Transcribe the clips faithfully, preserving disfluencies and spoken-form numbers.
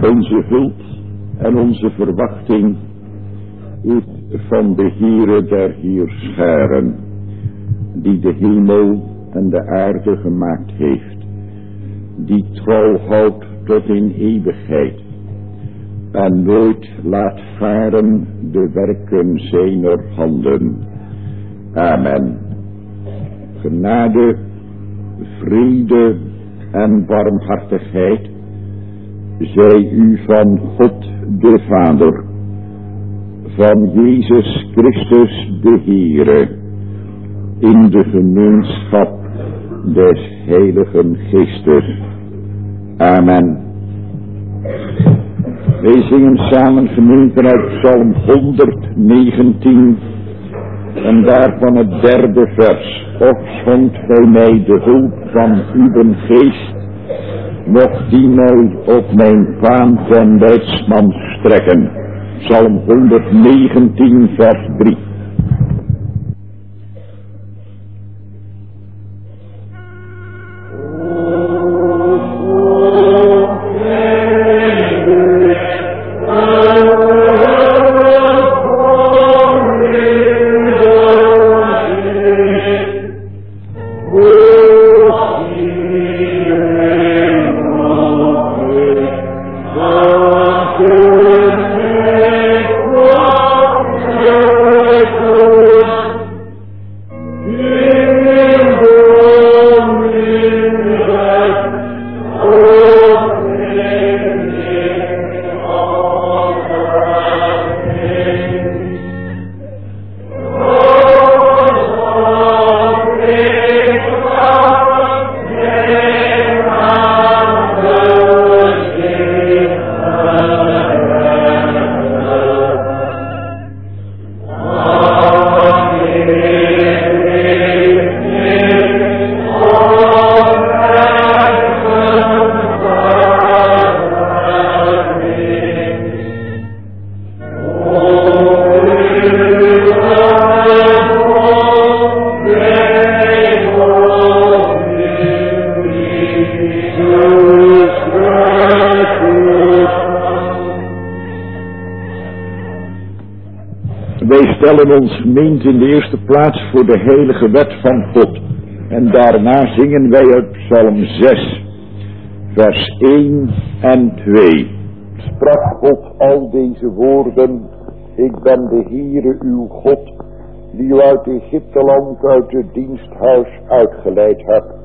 Onze hulp en onze verwachting is van de Heere der Heerscharen, die de hemel en de aarde gemaakt heeft, die trouw houdt tot in eeuwigheid en nooit laat varen de werken zijner handen. Amen. Genade, vrede en barmhartigheid zij u van God de Vader, van Jezus Christus de Heere, in de gemeenschap des Heiligen Geestes. Amen. Wij zingen samen gemeente uit Psalm honderdnegentien en daarvan het derde vers. Och schonk gij mij de hulp van uw geest, nog die mij op mijn baan ten leidsman strekken. Psalm honderdnegentien vers drie. Ons gemeente in de eerste plaats voor de heilige wet van God. En daarna zingen wij uit Psalm zes, vers één en twee. Sprak God al deze woorden: ik ben de Heere uw God, die u uit Egypteland uit het diensthuis uitgeleid hebt.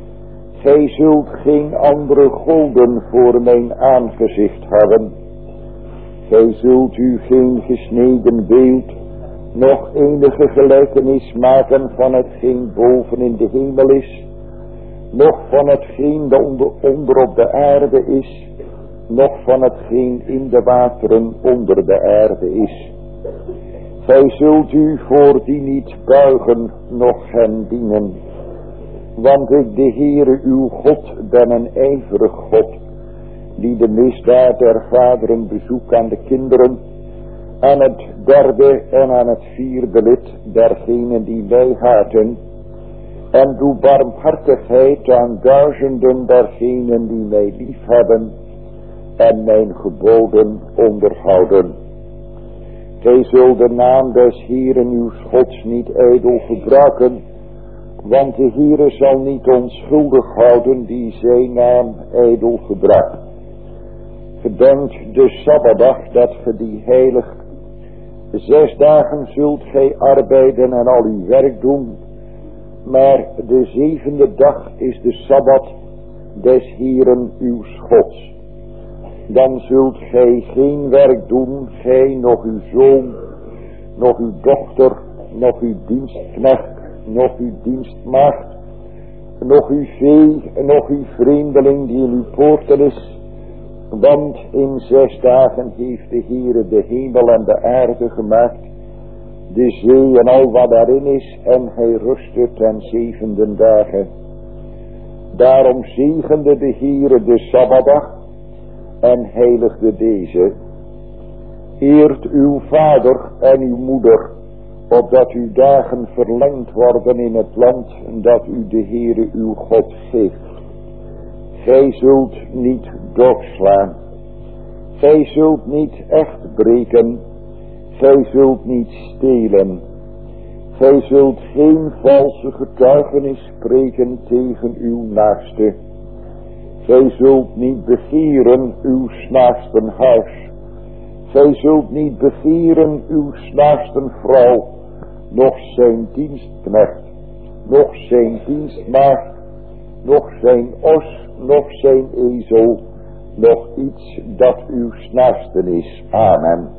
Gij zult geen andere goden voor mijn aangezicht hebben. Gij zult u geen gesneden beeld, nog enige gelijkenis maken van hetgeen boven in de hemel is, nog van hetgeen dat onder, onder op de aarde is, nog van hetgeen in de wateren onder de aarde is. Gij zult u voor die niet buigen, noch hen dienen. Want ik, de Heere uw God, ben een ijverig God, die de misdaad der vaderen bezoekt aan de kinderen, aan het derde en aan het vierde lid dergenen die mij haten, en doe barmhartigheid aan duizenden dergenen die mij liefhebben en mijn geboden onderhouden. Gij zult de naam des Heeren uw Gods niet ijdel gebruiken, want de Heere zal niet onschuldig houden die zijn naam ijdel gebruikt. Gedenkt de Sabbatdag dat ge die heilig. Zes dagen zult gij arbeiden en al uw werk doen, maar de zevende dag is de Sabbat des Heeren uw Gods. Dan zult gij geen werk doen, gij, nog uw zoon, nog uw dochter, nog uw dienstknecht, nog uw dienstmaagd, nog uw vee, nog uw vreemdeling die in uw poorten is. Want in zes dagen heeft de Heere de hemel en de aarde gemaakt, de zee en al wat daarin is, en hij rustte ten zevende dagen. Daarom zegende de Heere de Sabbatdag en heiligde deze. Eert uw vader en uw moeder, opdat uw dagen verlengd worden in het land dat u de Heere uw God geeft. Gij zult niet doodslaan. Gij zult niet echt breken, gij zult niet stelen. Gij zult geen valse getuigenis spreken tegen uw naaste. Gij zult niet begeren uw naasten huis. Gij zult niet begeren uw naasten vrouw, noch zijn dienstknecht, noch zijn dienstmaagd, noch zijn os, noch zijn ezel, nog iets dat uw naasten is. Amen.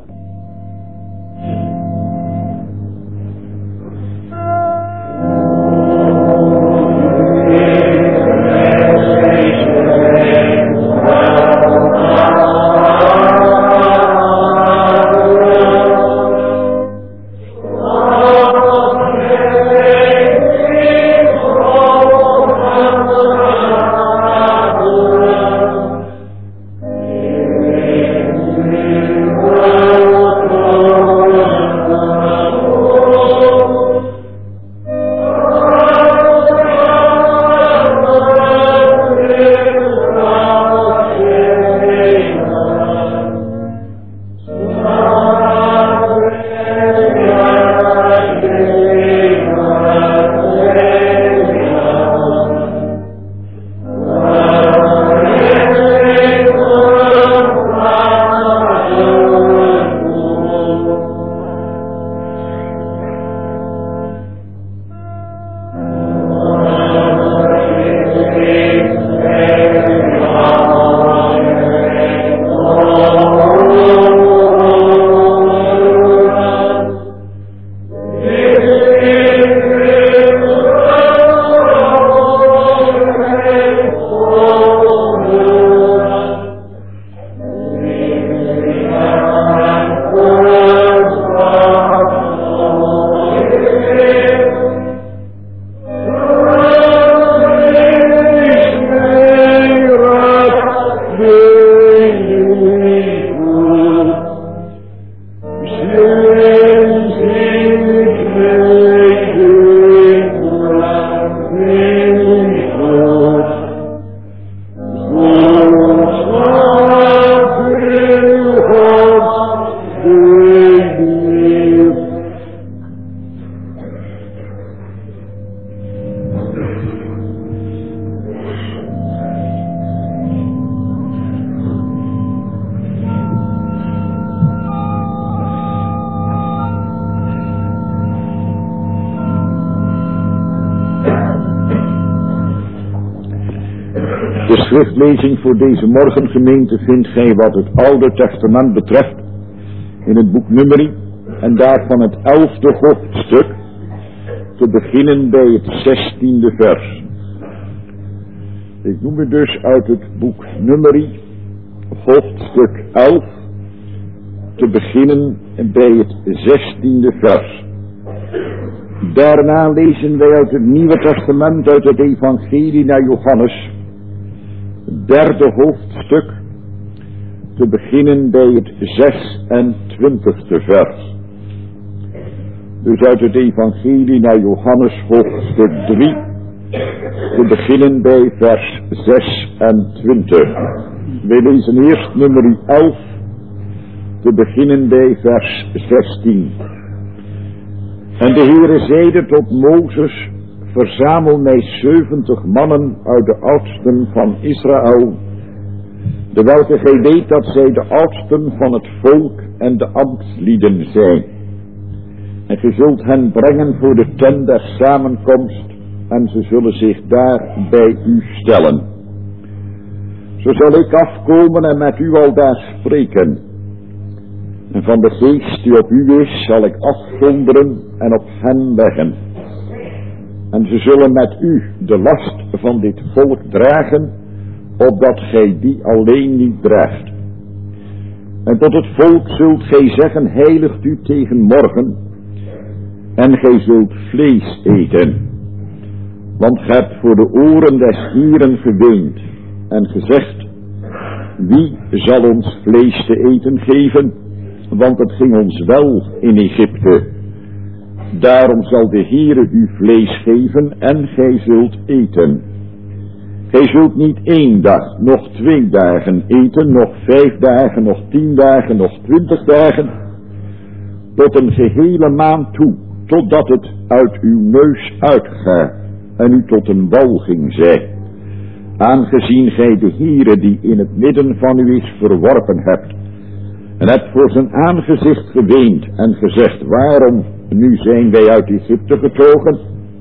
De schriftlezing voor deze morgengemeente vindt gij wat het Oude Testament betreft in het boek Numeri en daarvan het elfde hoofdstuk, te beginnen bij het zestiende vers. Ik noem het dus uit het boek Numeri, hoofdstuk elf, te beginnen bij het zestiende vers. Daarna lezen wij uit het Nieuwe Testament, uit het Evangelie naar Johannes, het derde hoofdstuk, te beginnen bij het zesentwintigste vers. Dus uit het Evangelie naar Johannes, hoofdstuk drie, te beginnen bij vers zesentwintig. Wij lezen eerst nummer elf, te beginnen bij vers zestien. En de Heere zeide tot Mozes: verzamel mij zeventig mannen uit de oudsten van Israël, de welke gij weet dat zij de oudsten van het volk en de ambtslieden zijn. En gij zult hen brengen voor de tent der samenkomst, en ze zullen zich daar bij u stellen. Zo zal ik afkomen en met u aldaar spreken. En van de geest die op u is, zal ik afzonderen en op hen leggen. En ze zullen met u de last van dit volk dragen, opdat gij die alleen niet draagt. En tot het volk zult gij zeggen: heiligt u tegen morgen, en gij zult vlees eten. Want gij hebt voor de oren des Hieren geweend en gezegd: wie zal ons vlees te eten geven? Want het ging ons wel in Egypte. Daarom zal de Heere u vlees geven en gij zult eten. Gij zult niet één dag, nog twee dagen eten, nog vijf dagen, nog tien dagen, nog twintig dagen, tot een gehele maand toe, totdat het uit uw neus uitgaat en u tot een walging zij. Aangezien gij de Heere die in het midden van u is verworpen hebt, en hebt voor zijn aangezicht geweend en gezegd, waarom, nu zijn wij uit Egypte getogen?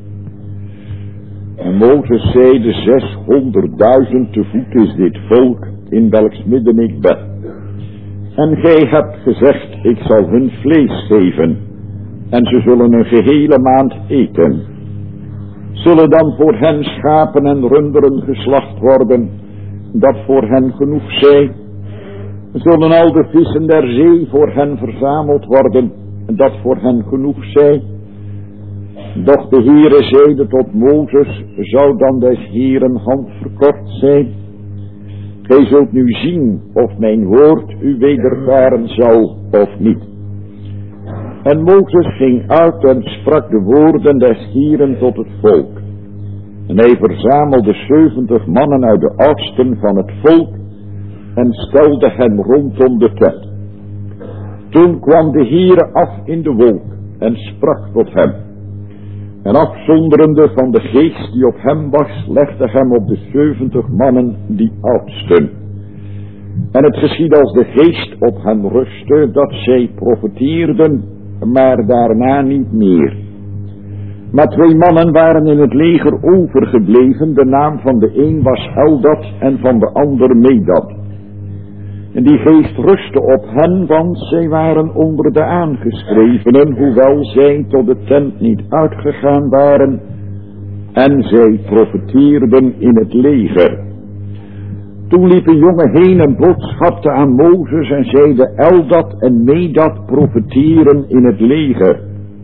En Mozes zeide, zeshonderdduizend te voet is dit volk, in welks midden ik ben. En gij hebt gezegd, ik zal hun vlees geven, en ze zullen een gehele maand eten. Zullen dan voor hen schapen en runderen geslacht worden, dat voor hen genoeg zij? Zullen al de vissen der zee voor hen verzameld worden, dat voor hen genoeg zij? Doch de Heere zeide tot Mozes, zou dan des Heeren hand verkort zijn? Gij zult nu zien of mijn woord u wedervaren zal of niet. En Mozes ging uit en sprak de woorden des Heeren tot het volk. En hij verzamelde zeventig mannen uit de oudsten van het volk en stelde hen rondom de tent. Toen kwam de Heere af in de wolk en sprak tot hem. En afzonderende van de geest die op hem was, legde hem op de zeventig mannen die oudsten. En het geschiedde als de geest op hen rustte, dat zij profeteerden, maar daarna niet meer. Maar twee mannen waren in het leger overgebleven, de naam van de een was Eldad en van de ander Medad. En die geest rustte op hen, want zij waren onder de aangeschrevenen, hoewel zij tot de tent niet uitgegaan waren, en zij profeteerden in het leger. Toen liep een jongen heen en boodschapte aan Mozes en zeide, Eldad en Medad profeteren in het leger.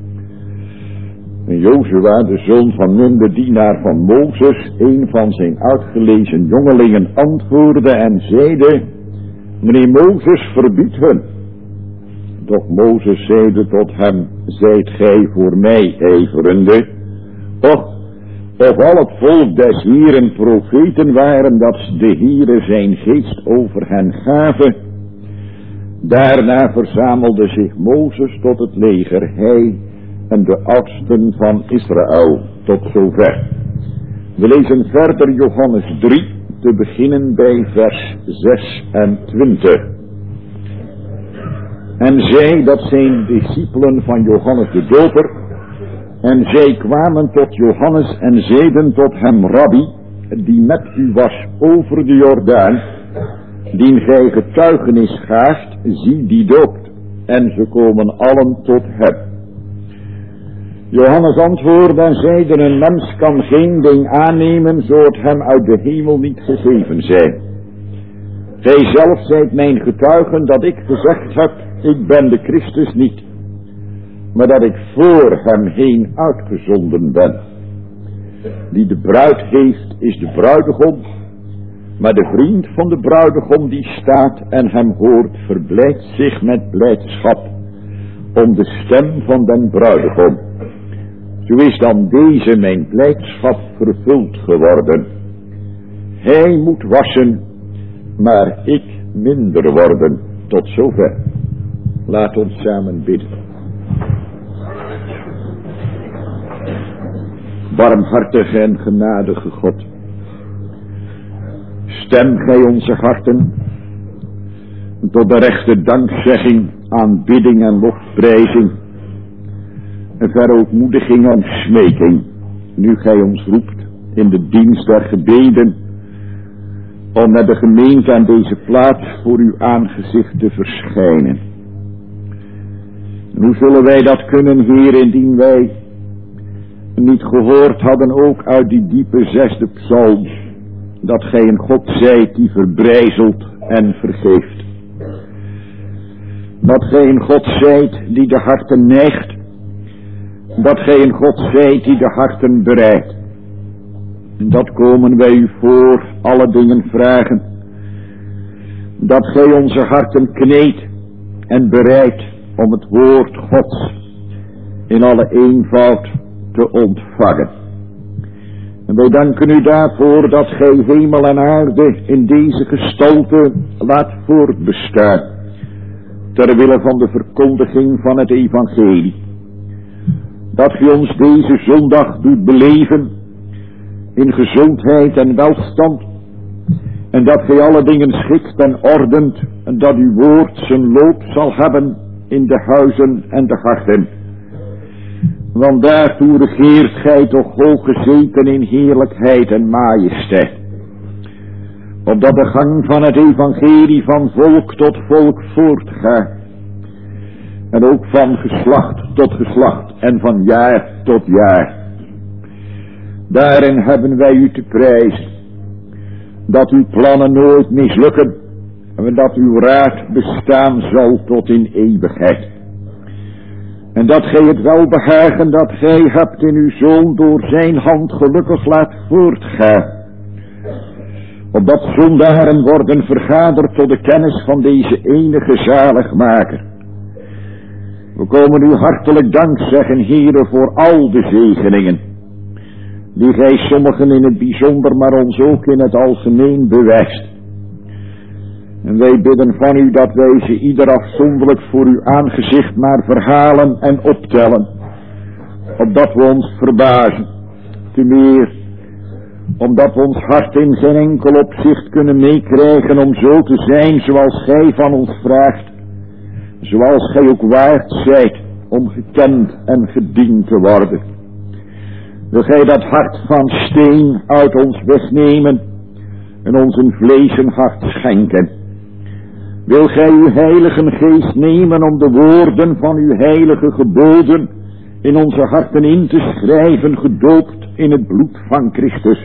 En Jozua, de zoon van Nun, de dienaar van Mozes, een van zijn uitgelezen jongelingen, antwoordde en zeide, meneer Mozes, verbied hun. Doch Mozes zeide tot hem, zijt gij voor mij ijverende? Och, of al het volk des Heeren profeten waren, dat de Heere zijn geest over hen gaven. Daarna verzamelde zich Mozes tot het leger, hij en de oudsten van Israël, tot zover. We lezen verder Johannes drie, te beginnen bij vers zesentwintig. En zij, dat zijn discipelen van Johannes de Doper, en zij kwamen tot Johannes en zeiden tot hem, Rabbi, die met u was over de Jordaan, dien gij getuigenis gaaft, zie die doopt, en ze komen allen tot hem. Johannes antwoordde en zeide, een mens kan geen ding aannemen, zo het hem uit de hemel niet gegeven zij. Gij zelf zijt mijn getuigen dat ik gezegd heb, ik ben de Christus niet, maar dat ik voor hem heen uitgezonden ben. Die de bruid heeft, is de bruidegom, maar de vriend van de bruidegom die staat en hem hoort, verblijdt zich met blijdschap om de stem van den bruidegom. Zo is dan deze mijn blijdschap vervuld geworden. Hij moet wassen, maar ik minder worden. Tot zover. Laat ons samen bidden. Barmhartige en genadige God, stem gij onze harten tot de rechte dankzegging, aanbidding en lofprijzing, en verootmoediging en smeking, nu gij ons roept in de dienst der gebeden, om met de gemeente aan deze plaats voor uw aangezicht te verschijnen. En hoe zullen wij dat kunnen, Heer, indien wij niet gehoord hadden ook uit die diepe zesde psalm, dat gij een God zijt die verbrijzelt en vergeeft. Dat gij een God zijt die de harten neigt, dat gij een God zijt die de harten bereidt. Dat komen wij u voor alle dingen vragen, dat gij onze harten kneedt en bereidt om het woord Gods in alle eenvoud te ontvangen. En wij danken u daarvoor dat gij hemel en aarde in deze gestalte laat voortbestaan, ter wille van de verkondiging van het evangelie. Dat gij ons deze zondag doet beleven in gezondheid en welstand, en dat gij alle dingen schikt en ordent, en dat uw woord zijn loop zal hebben in de huizen en de harten. Want daartoe regeert gij toch hoog gezeten in heerlijkheid en majesteit. Opdat de gang van het evangelie van volk tot volk voortgaat. En ook van geslacht tot geslacht en van jaar tot jaar. Daarin hebben wij u te prijzen. Dat uw plannen nooit mislukken. En dat uw raad bestaan zal tot in eeuwigheid. En dat gij het welbehagen dat gij hebt in uw Zoon door zijn hand gelukkig laat voortgaan. Opdat zondaren worden vergaderd tot de kennis van deze enige zaligmaker. We komen u hartelijk dank zeggen, Heere, voor al de zegeningen. Die gij sommigen in het bijzonder, maar ons ook in het algemeen bewijst. En wij bidden van u dat wij ze ieder afzonderlijk voor uw aangezicht maar verhalen en optellen. Opdat we ons verbazen. Te meer, omdat we ons hart in geen enkel opzicht kunnen meekrijgen om zo te zijn zoals gij van ons vraagt. Zoals gij ook waard zijt om gekend en gediend te worden. Wil gij dat hart van steen uit ons wegnemen en ons een vlees en hart schenken. Wil gij uw heilige geest nemen om de woorden van uw heilige geboden in onze harten in te schrijven, gedoopt in het bloed van Christus.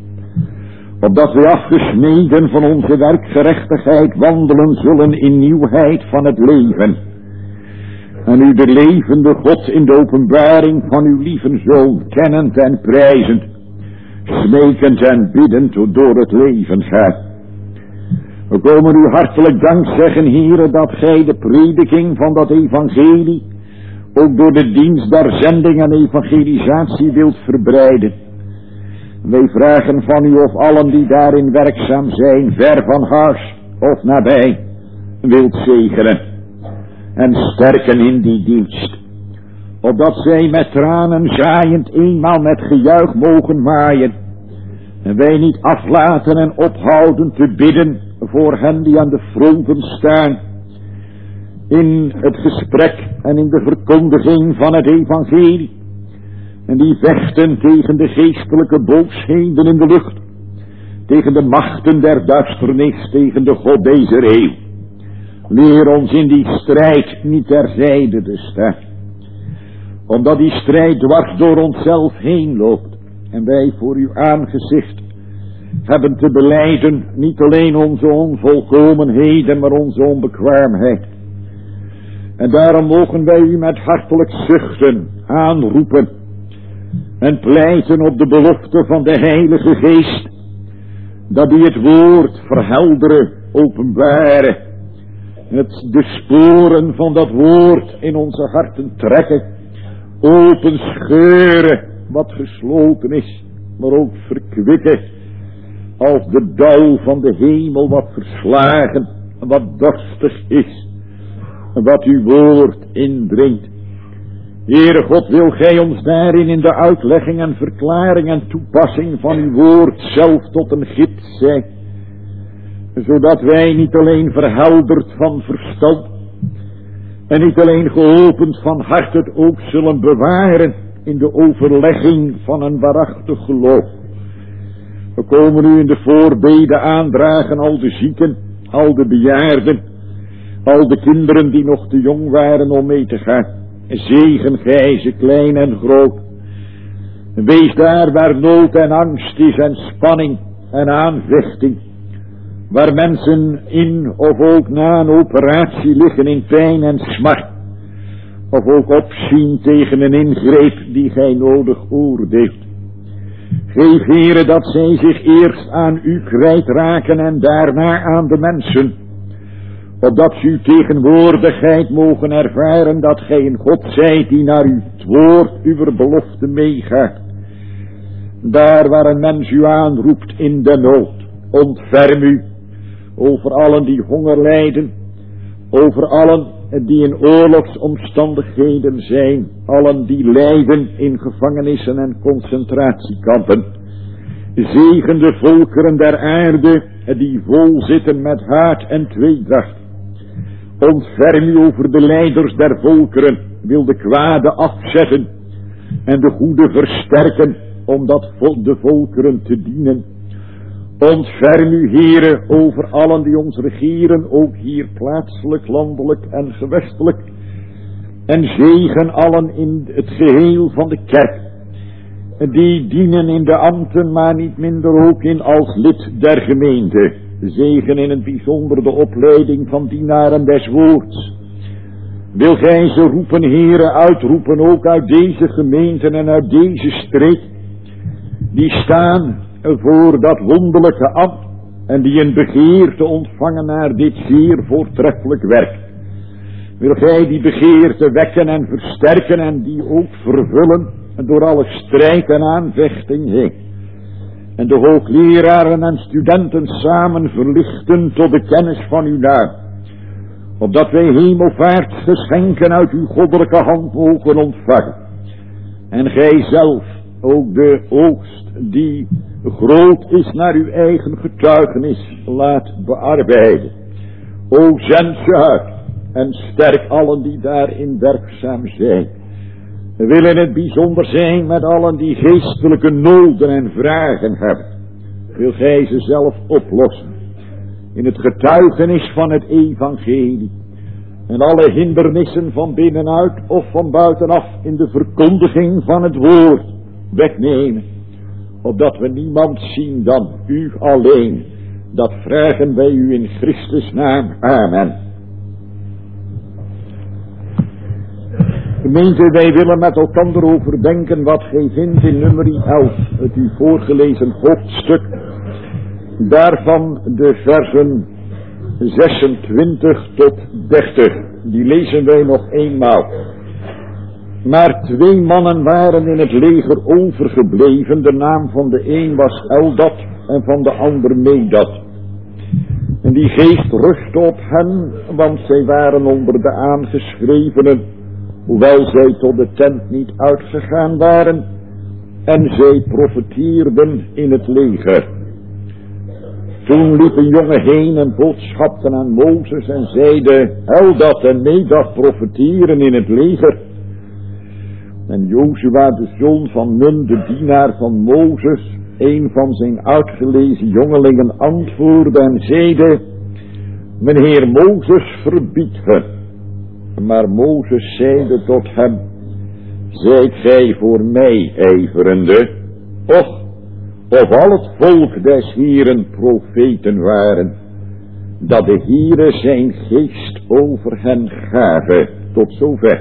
Opdat wij afgesneden van onze werkgerechtigheid wandelen zullen in nieuwheid van het leven. En u de levende God in de openbaring van uw lieve Zoon kennend en prijzend, smekend en biddend door het leven gaat. We komen u hartelijk dank zeggen, Heere, dat gij de prediking van dat evangelie ook door de dienst der zending en evangelisatie wilt verbreiden. Wij vragen van u of allen die daarin werkzaam zijn, ver van huis of nabij, wilt zegenen en sterken in die dienst. Opdat zij met tranen zaaiend eenmaal met gejuich mogen maaien. En wij niet aflaten en ophouden te bidden voor hen die aan de fronten staan. In het gesprek en in de verkondiging van het evangelie. En die vechten tegen de geestelijke boosheden in de lucht. Tegen de machten der duisternis, tegen de God deze eeuw. Leer ons in die strijd niet terzijde te staan. Omdat die strijd dwars door onszelf heen loopt. En wij voor uw aangezicht hebben te belijden niet alleen onze onvolkomenheden, maar onze onbekwaamheid. En daarom mogen wij u met hartelijk zuchten aanroepen en pleiten op de belofte van de Heilige Geest, dat die het woord verhelderen, openbaren, het de sporen van dat woord in onze harten trekken, openscheuren wat gesloten is, maar ook verkwikken, als de dauw van de hemel wat verslagen en wat dorstig is, en wat uw woord indringt. Heere God, wil gij ons daarin in de uitlegging en verklaring en toepassing van uw woord zelf tot een gids zijn, zodat wij niet alleen verhelderd van verstand en niet alleen geopend van hart het ook zullen bewaren in de overlegging van een waarachtig geloof. We komen u in de voorbeden aandragen, al de zieken, al de bejaarden, al de kinderen die nog te jong waren om mee te gaan. Zegen gij ze, klein en groot. Wees daar waar nood en angst is en spanning en aanvechting. Waar mensen in of ook na een operatie liggen in pijn en smart. Of ook opzien tegen een ingreep die gij nodig oordeelt. Geef, Heere, dat zij zich eerst aan u kwijtraken en daarna aan de mensen. Opdat ze uw tegenwoordigheid mogen ervaren dat gij een God zijt die naar uw woord, uw belofte meegaat. Daar waar een mens u aanroept in de nood, ontferm u over allen die honger lijden, over allen die in oorlogsomstandigheden zijn, allen die lijden in gevangenissen en concentratiekampen. Zegen de volkeren der aarde die vol zitten met haat en tweedracht. Ontferm u over de leiders der volkeren, wil de kwade afzetten en de goede versterken, om dat de volkeren te dienen. Ontferm u, Heere, over allen die ons regeren, ook hier plaatselijk, landelijk en gewestelijk. En zegen allen in het geheel van de kerk, die dienen in de ambten, maar niet minder ook in als lid der gemeente. Zegen in het bijzonder de opleiding van dienaren des woords. Wil gij ze roepen, Heere, uitroepen ook uit deze gemeenten en uit deze streek, die staan voor dat wonderlijke ambt en die een begeerte ontvangen naar dit zeer voortreffelijk werk. Wil gij die begeerte wekken en versterken en die ook vervullen door alle strijd en aanvechting heen. En de hoogleraren en studenten samen verlichten tot de kennis van uw naam, opdat wij hemelvaart geschenken uit uw goddelijke hand mogen ontvangen. En gij zelf ook de oogst die groot is naar uw eigen getuigenis laat bearbeiden. O zend ze uit en sterk allen die daarin werkzaam zijn. We willen het bijzonder zijn met allen die geestelijke noden en vragen hebben. Wil gij ze zelf oplossen in het getuigenis van het evangelie. En alle hindernissen van binnenuit of van buitenaf in de verkondiging van het woord wegnemen. Opdat we niemand zien dan u alleen. Dat vragen wij u in Christus naam. Amen. Gemeente, wij willen met elkaar overdenken wat gij vindt in nummer elf, het u voorgelezen hoofdstuk. Daarvan de versen zesentwintig tot dertig. Die lezen wij nog eenmaal. Maar twee mannen waren in het leger overgebleven. De naam van de een was Eldad en van de ander Medad. En die geest rustte op hen, want zij waren onder de aangeschrevenen, hoewel zij tot de tent niet uitgegaan waren, en zij profeteerden in het leger. Toen liep een jongen heen en boodschapten aan Mozes en zeiden: Eldad en Medad profeteren in het leger. En Jozua, de zoon van Nun, de dienaar van Mozes, een van zijn uitgelezen jongelingen, antwoordde en zeide: Meneer Mozes verbiedt hen. Maar Mozes zeide tot hem: Zijt gij voor mij ijverende? Och, of al het volk des Heeren profeten waren, dat de Heere zijn geest over hen gave. Tot zover.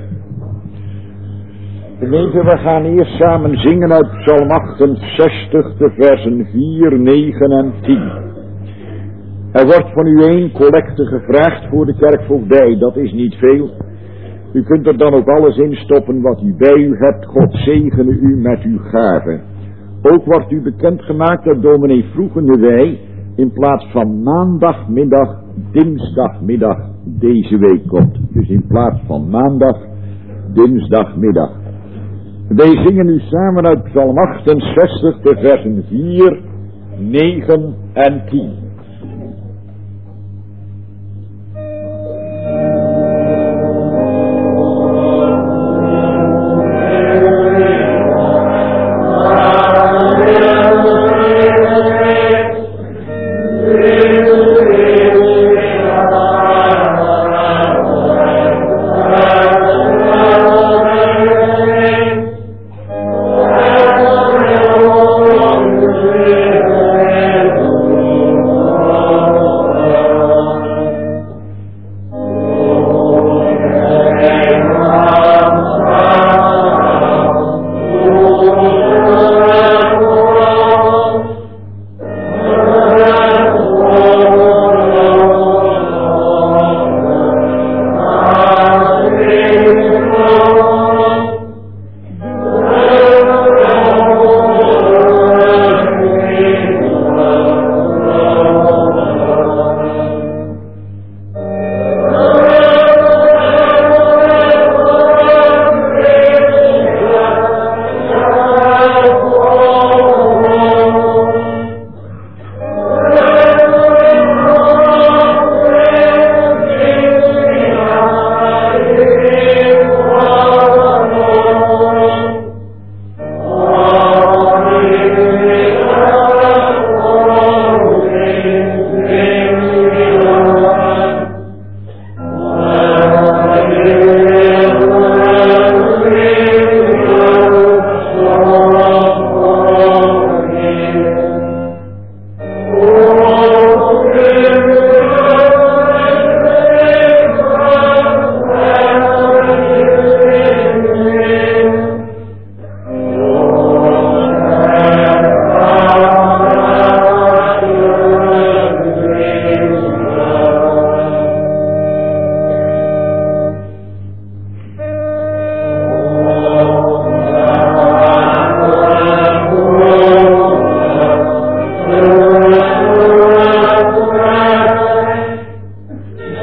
Gemeente, we gaan eerst samen zingen uit Psalm achtenzestig, de versen vier, negen en tien. Er wordt van u één collecte gevraagd voor de kerkvoogdij, dat is niet veel. U kunt er dan ook alles in stoppen wat u bij u hebt. God zegene u met uw gave. Ook wordt u bekendgemaakt dat dominee Vroegendewij in plaats van maandagmiddag, dinsdagmiddag deze week komt. Dus in plaats van maandag, dinsdagmiddag. Wij zingen nu samen uit Psalm achtenzestig, de versen vier, negen en tien. Oh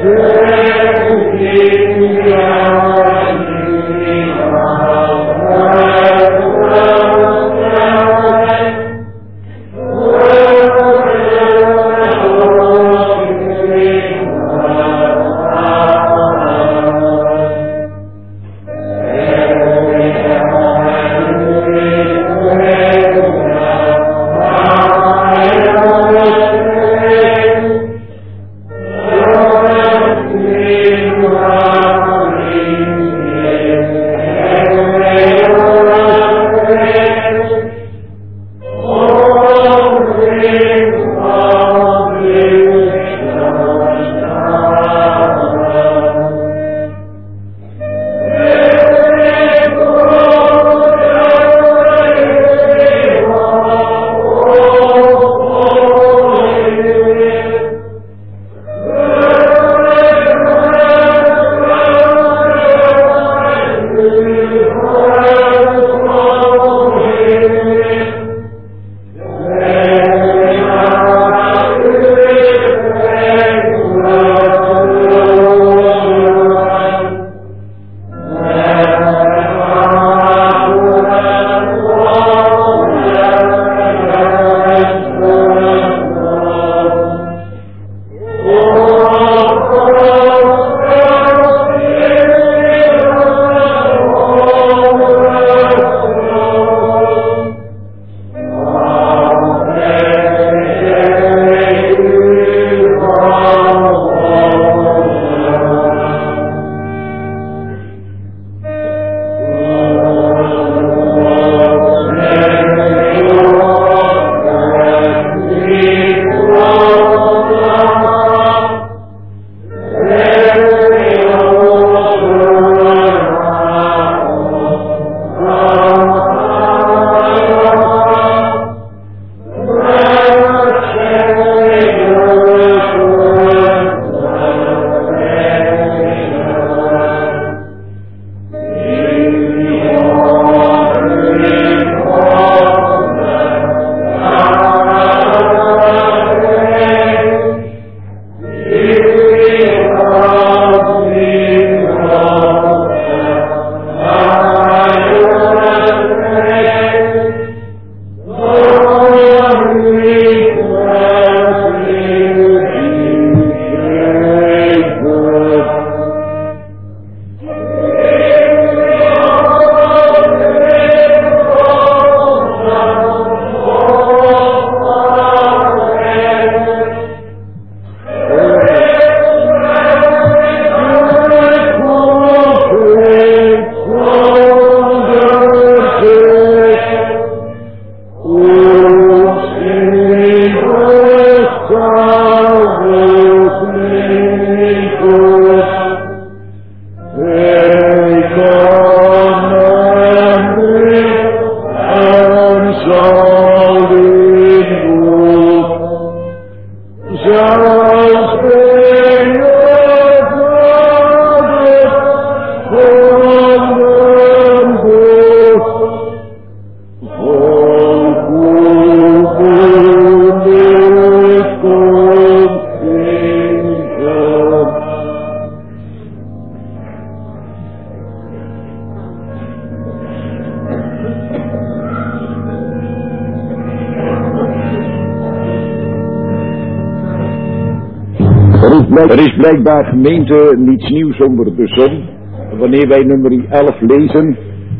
Er is blijkbaar, gemeente, niets nieuws onder de zon. Wanneer wij nummer elf lezen,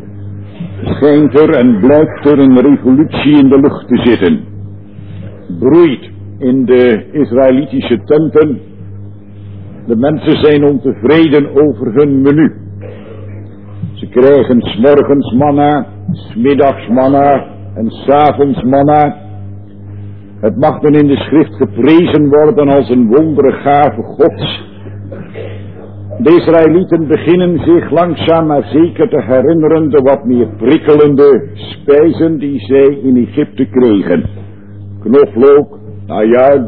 schijnt er en blijkt er een revolutie in de lucht te zitten. Broeit in de Israëlitische tenten. De mensen zijn ontevreden over hun menu. Ze krijgen 's morgens manna, 's middags manna en 's avonds manna. Het mag dan in de schrift geprezen worden als een wondergave Gods. De Israëlieten beginnen zich langzaam maar zeker te herinneren de wat meer prikkelende spijzen die zij in Egypte kregen. Knoflook, ajuin,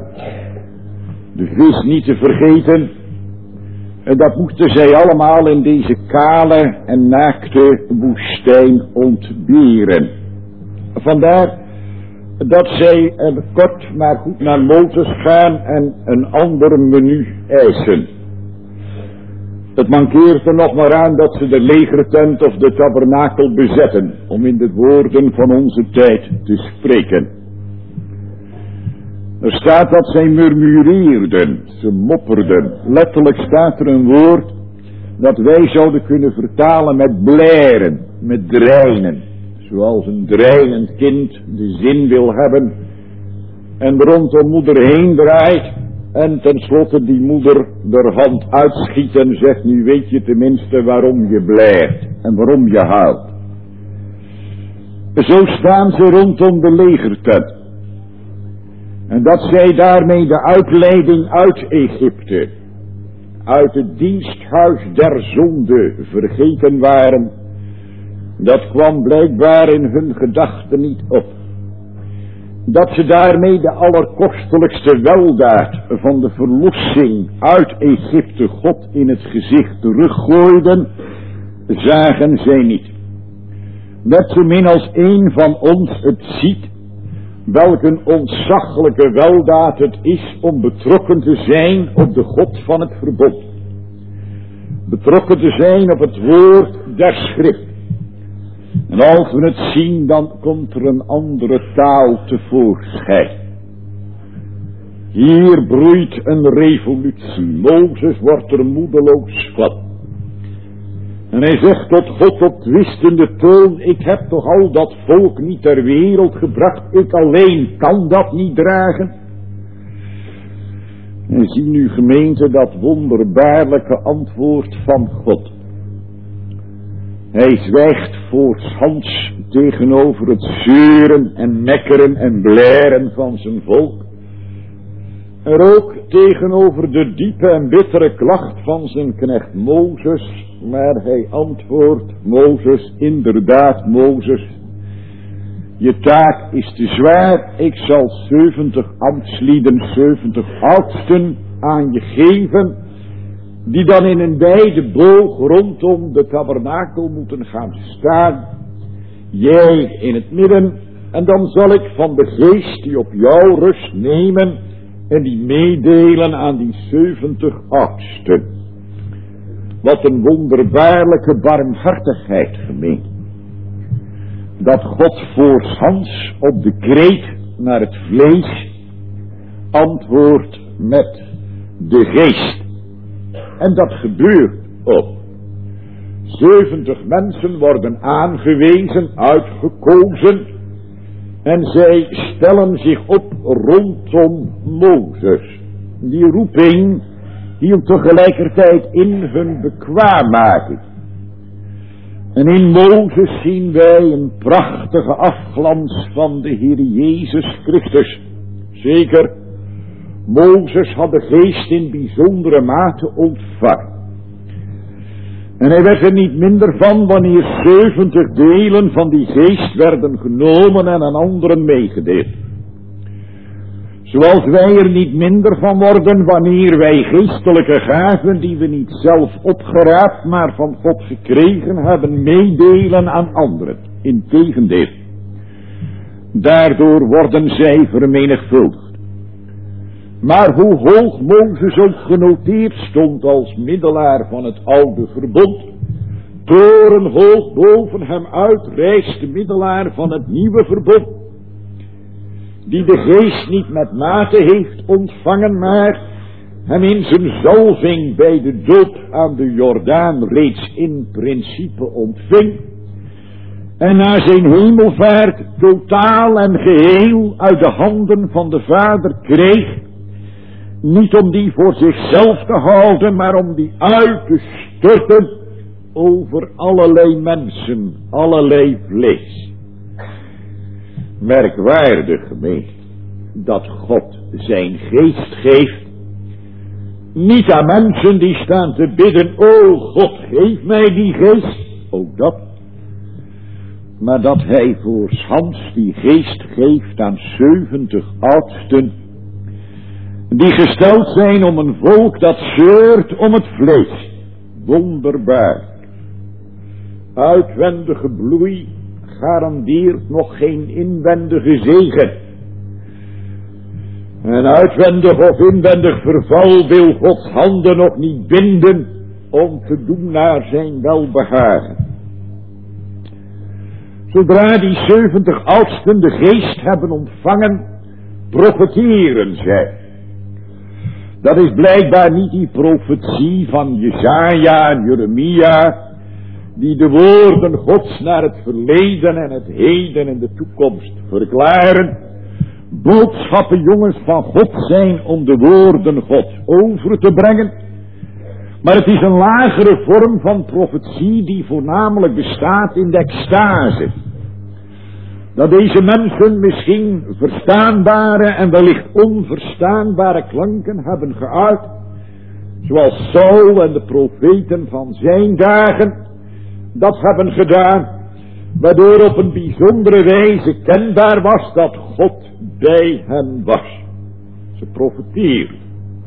de vis niet te vergeten. En dat moesten zij allemaal in deze kale en naakte woestijn ontberen. Vandaar dat zij kort maar goed naar Mozes gaan en een ander menu eisen. Het mankeert er nog maar aan dat ze de legertent of de tabernakel bezetten, om in de woorden van onze tijd te spreken. Er staat dat zij murmureerden, ze mopperden. Letterlijk staat er een woord dat wij zouden kunnen vertalen met blaren, met dreinen. Zoals een dreinend kind de zin wil hebben en rondom moeder heen draait en tenslotte die moeder de hand uitschiet en zegt: nu weet je tenminste waarom je blijft en waarom je huilt. Zo staan ze rondom de legertent. En dat zij daarmee de uitleiding uit Egypte, uit het diensthuis der zonde vergeten waren, dat kwam blijkbaar in hun gedachten niet op. Dat ze daarmee de allerkostelijkste weldaad van de verlossing uit Egypte God in het gezicht teruggooiden, zagen zij niet. Net zo min als een van ons het ziet, welk een ontzaglijke weldaad het is om betrokken te zijn op de God van het verbond. Betrokken te zijn op het woord der schrift. En als we het zien, dan komt er een andere taal tevoorschijn. Hier broeit een revolutie. Mozes wordt er moedeloos van. En hij zegt tot God op twistende toon: ik heb toch al dat volk niet ter wereld gebracht, ik alleen kan dat niet dragen. En zie nu gemeente dat wonderbaarlijke antwoord van God. Hij zwijgt voorshands tegenover het zeuren en mekkeren en blaren van zijn volk. En ook tegenover de diepe en bittere klacht van zijn knecht Mozes. Maar hij antwoordt: Mozes, inderdaad Mozes, je taak is te zwaar. Ik zal zeventig ambtslieden, zeventig oudsten aan je geven, die dan in een wijde boog rondom de tabernakel moeten gaan staan. Jij in het midden, en dan zal ik van de geest die op jou rust nemen en die meedelen aan die zeventig oudsten. Wat een wonderbaarlijke barmhartigheid, gemeente. Dat God voorshands op de kreet naar het vlees antwoordt met de geest. En dat gebeurt ook. Zeventig mensen worden aangewezen, uitgekozen. En zij stellen zich op rondom Mozes. Die roeping hield tegelijkertijd in hun bekwaammaking. En in Mozes zien wij een prachtige afglans van de Heer Jezus Christus. Zeker, Mozes had de geest in bijzondere mate ontvangen. En hij werd er niet minder van wanneer zeventig delen van die geest werden genomen en aan anderen meegedeeld. Zoals wij er niet minder van worden wanneer wij geestelijke gaven die we niet zelf opgeraapt, maar van God gekregen hebben, meedelen aan anderen. Integendeel. Daardoor worden zij vermenigvuldigd. Maar hoe hoog Mozes ook genoteerd stond als middelaar van het oude verbond, torenhoog boven hem uit rijst de middelaar van het nieuwe verbond, die de geest niet met mate heeft ontvangen, maar hem in zijn zalving bij de doop aan de Jordaan reeds in principe ontving, en na zijn hemelvaart totaal en geheel uit de handen van de Vader kreeg, niet om die voor zichzelf te houden, maar om die uit te storten over allerlei mensen, allerlei vlees. Merkwaardig, gemeente, dat God zijn geest geeft, niet aan mensen die staan te bidden: o God, geef mij die geest, ook dat, maar dat hij voorshands die geest geeft aan zeventig oudsten, die gesteld zijn om een volk dat zeurt om het vlees. Wonderbaar. Uitwendige bloei garandeert nog geen inwendige zegen. En uitwendig of inwendig verval wil Gods handen nog niet binden om te doen naar zijn welbehagen. Zodra die zeventig oudsten de geest hebben ontvangen, profeteren zij. Dat is blijkbaar niet die profetie van Jesaja en Jeremia, die de woorden Gods naar het verleden en het heden en de toekomst verklaren. Boodschappen, jongens, van God zijn om de woorden Gods over te brengen. Maar het is een lagere vorm van profetie die voornamelijk bestaat in de extase. Dat deze mensen misschien verstaanbare en wellicht onverstaanbare klanken hebben geuit, zoals Saul en de profeten van zijn dagen dat hebben gedaan, waardoor op een bijzondere wijze kenbaar was dat God bij hen was. Ze profeteerden.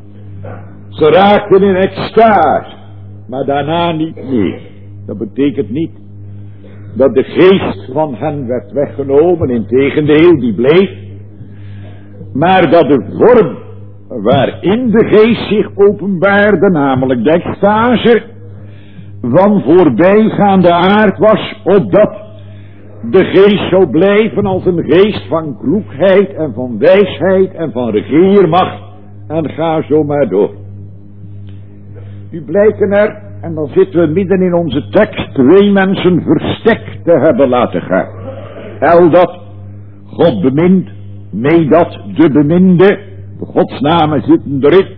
Ze raakten in extase, maar daarna niet meer. Dat betekent niet dat de geest van hen werd weggenomen, integendeel, die bleef. Maar dat de vorm waarin de geest zich openbaarde, namelijk de extase, van voorbijgaande aard was, opdat de geest zou blijven als een geest van kloekheid en van wijsheid en van regeermacht, en ga zo maar door. Nu blijken er, en dan zitten we midden in onze tekst, twee mensen verstek te hebben laten gaan. Eldad, God bemint, Medad, de beminde, de godsnamen zitten erin.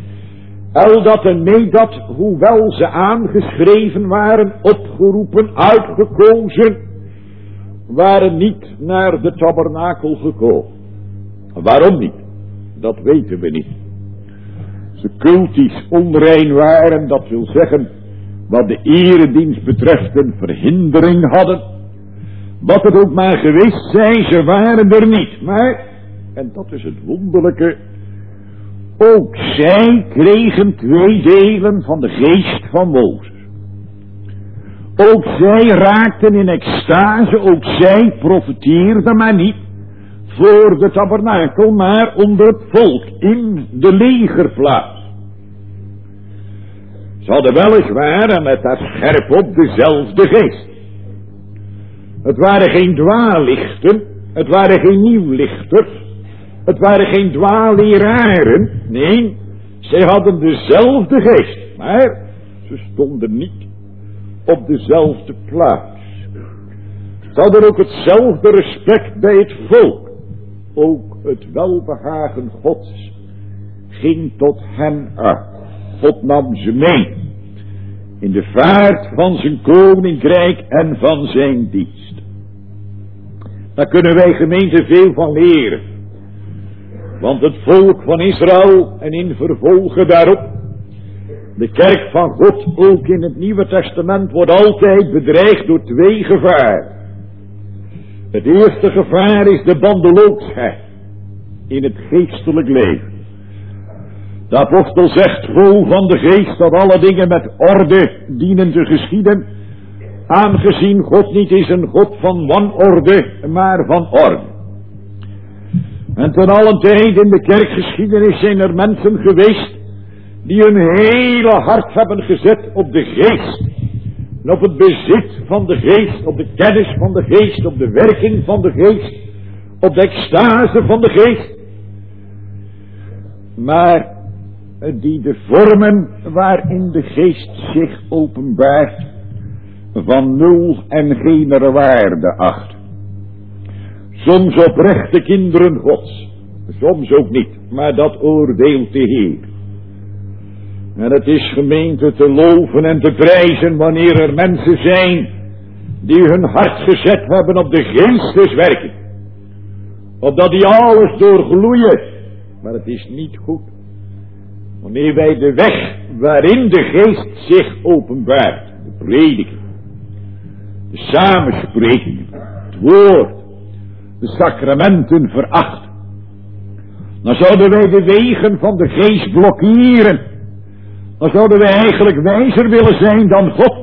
Eldad en Medad, hoewel ze aangeschreven waren, opgeroepen, uitgekozen, waren niet naar de tabernakel gekomen. Waarom niet? Dat weten we niet. Ze cultisch onrein waren, dat wil zeggen, wat de eredienst betreft een verhindering hadden. Wat het ook maar geweest zij, ze waren er niet. Maar, en dat is het wonderlijke, ook zij kregen twee delen van de geest van Mozes. Ook zij raakten in extase, ook zij profeteerden maar niet voor de tabernakel, maar onder het volk, in de legerplaats. Ze hadden weliswaar, en met dat scherp op, dezelfde geest. Het waren geen dwaallichten, het waren geen nieuwlichters, het waren geen dwaalleraren, nee, zij hadden dezelfde geest, maar ze stonden niet op dezelfde plaats. Ze hadden ook hetzelfde respect bij het volk. Ook het welbehagen Gods ging tot hen uit. God nam ze mee in de vaart van zijn koninkrijk en van zijn dienst. Daar kunnen wij gemeente veel van leren. Want het volk van Israël en in vervolgen daarop, de kerk van God ook in het Nieuwe Testament, wordt altijd bedreigd door twee gevaren. Het eerste gevaar is de bandeloosheid in het geestelijk leven. De apostel zegt vol van de geest dat alle dingen met orde dienen te geschieden, aangezien God niet is een God van wanorde, maar van orde. En ten allen tijde in de kerkgeschiedenis zijn er mensen geweest die hun hele hart hebben gezet op de geest. En op het bezit van de geest, op de kennis van de geest, op de werking van de geest, op de extase van de geest. Maar die de vormen waarin de geest zich openbaart van nul en geen waarde acht. Soms oprechte kinderen Gods, soms ook niet, maar dat oordeelt de Heer. En het is gemeente te loven en te prijzen wanneer er mensen zijn die hun hart gezet hebben op de geesteswerking. Opdat die alles doorgloeien. Maar het is niet goed. Wanneer wij de weg waarin de geest zich openbaart, de prediking, de samenspreking, het woord, de sacramenten verachten, dan zouden wij de wegen van de geest blokkeren. Dan zouden wij eigenlijk wijzer willen zijn dan God.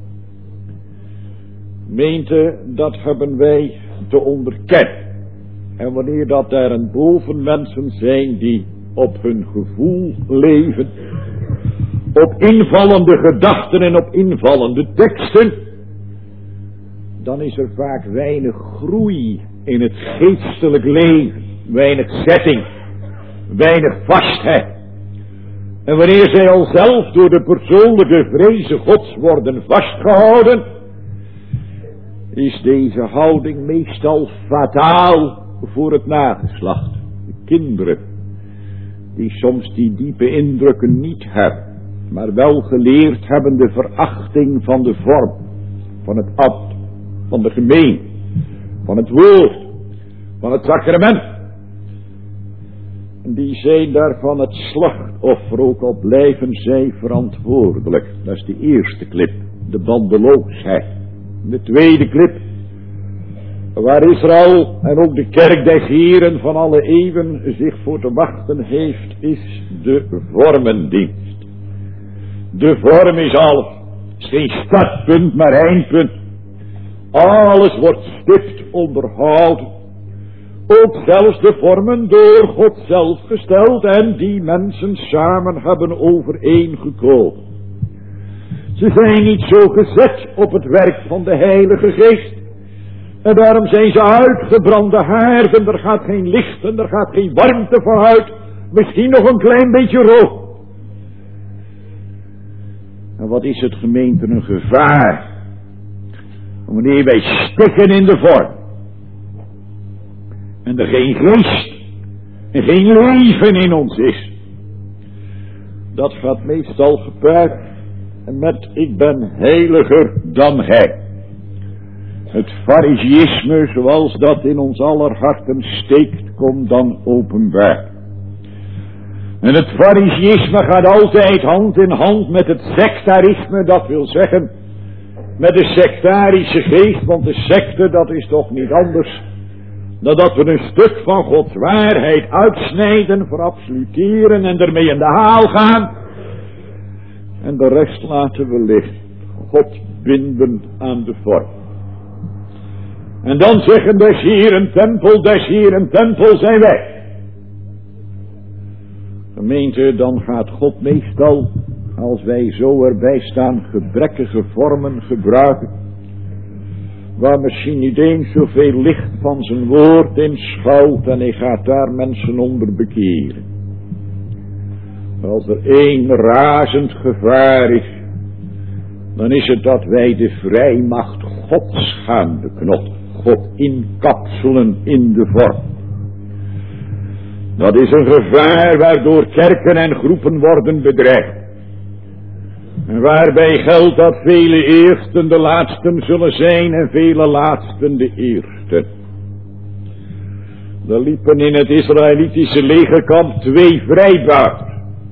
Meente, dat hebben wij te onderkennen. En wanneer dat er een boven mensen zijn die op hun gevoel leven, op invallende gedachten en op invallende teksten, dan is er vaak weinig groei in het geestelijk leven, weinig zetting, weinig vastheid. En wanneer zij al zelf door de persoonlijke vrezen Gods worden vastgehouden, is deze houding meestal fataal voor het nageslacht. De kinderen, die soms die diepe indrukken niet hebben, maar wel geleerd hebben de verachting van de vorm, van het ambt, van de gemeente, van het woord, van het sacrament. Die zijn daarvan het slachtoffer, ook al blijven zij verantwoordelijk. Dat is de eerste klip, de bandeloosheid. De tweede klip, waar Israël en ook de kerk der Heren van alle eeuwen zich voor te wachten heeft, is de vormendienst. De vorm is alles. Het is geen startpunt, maar eindpunt. Alles wordt stipt onderhouden. Ook zelfs de vormen door God zelf gesteld en die mensen samen hebben overeengekomen. Ze zijn niet zo gezet op het werk van de Heilige Geest. En daarom zijn ze uitgebrande haarden, er gaat geen licht en er gaat geen warmte vooruit. Misschien nog een klein beetje rook. En wat is het, gemeente, een gevaar? Wanneer wij stikken in de vorm. En er geen geest en geen leven in ons is. Dat gaat meestal gepaard met ik ben heiliger dan hij. Het fariseïsme zoals dat in ons aller harten steekt, komt dan openbaar. En het fariseïsme gaat altijd hand in hand met het sectarisme, dat wil zeggen met de sectarische geest, want de secte dat is toch niet anders dan dat we een stuk van Gods waarheid uitsnijden, verabsoluteren en ermee in de haal gaan. En de rest laten we liggen. God binden aan de vorm. En dan zeggen des Heeren tempel, des Heeren tempel zijn wij. Gemeente, dan gaat God meestal, als wij zo erbij staan, gebrekkige vormen gebruiken, waar misschien niet eens zoveel licht van zijn woord in schuilt, en hij gaat daar mensen onder bekeren. Als er één razend gevaar is, dan is het dat wij de vrijmacht Gods gaan beknotten, God inkapselen in de vorm. Dat is een gevaar waardoor kerken en groepen worden bedreigd. En waarbij geldt dat vele eersten de laatsten zullen zijn en vele laatsten de eersten. Er liepen in het Israëlitische legerkamp twee vrijbuiters.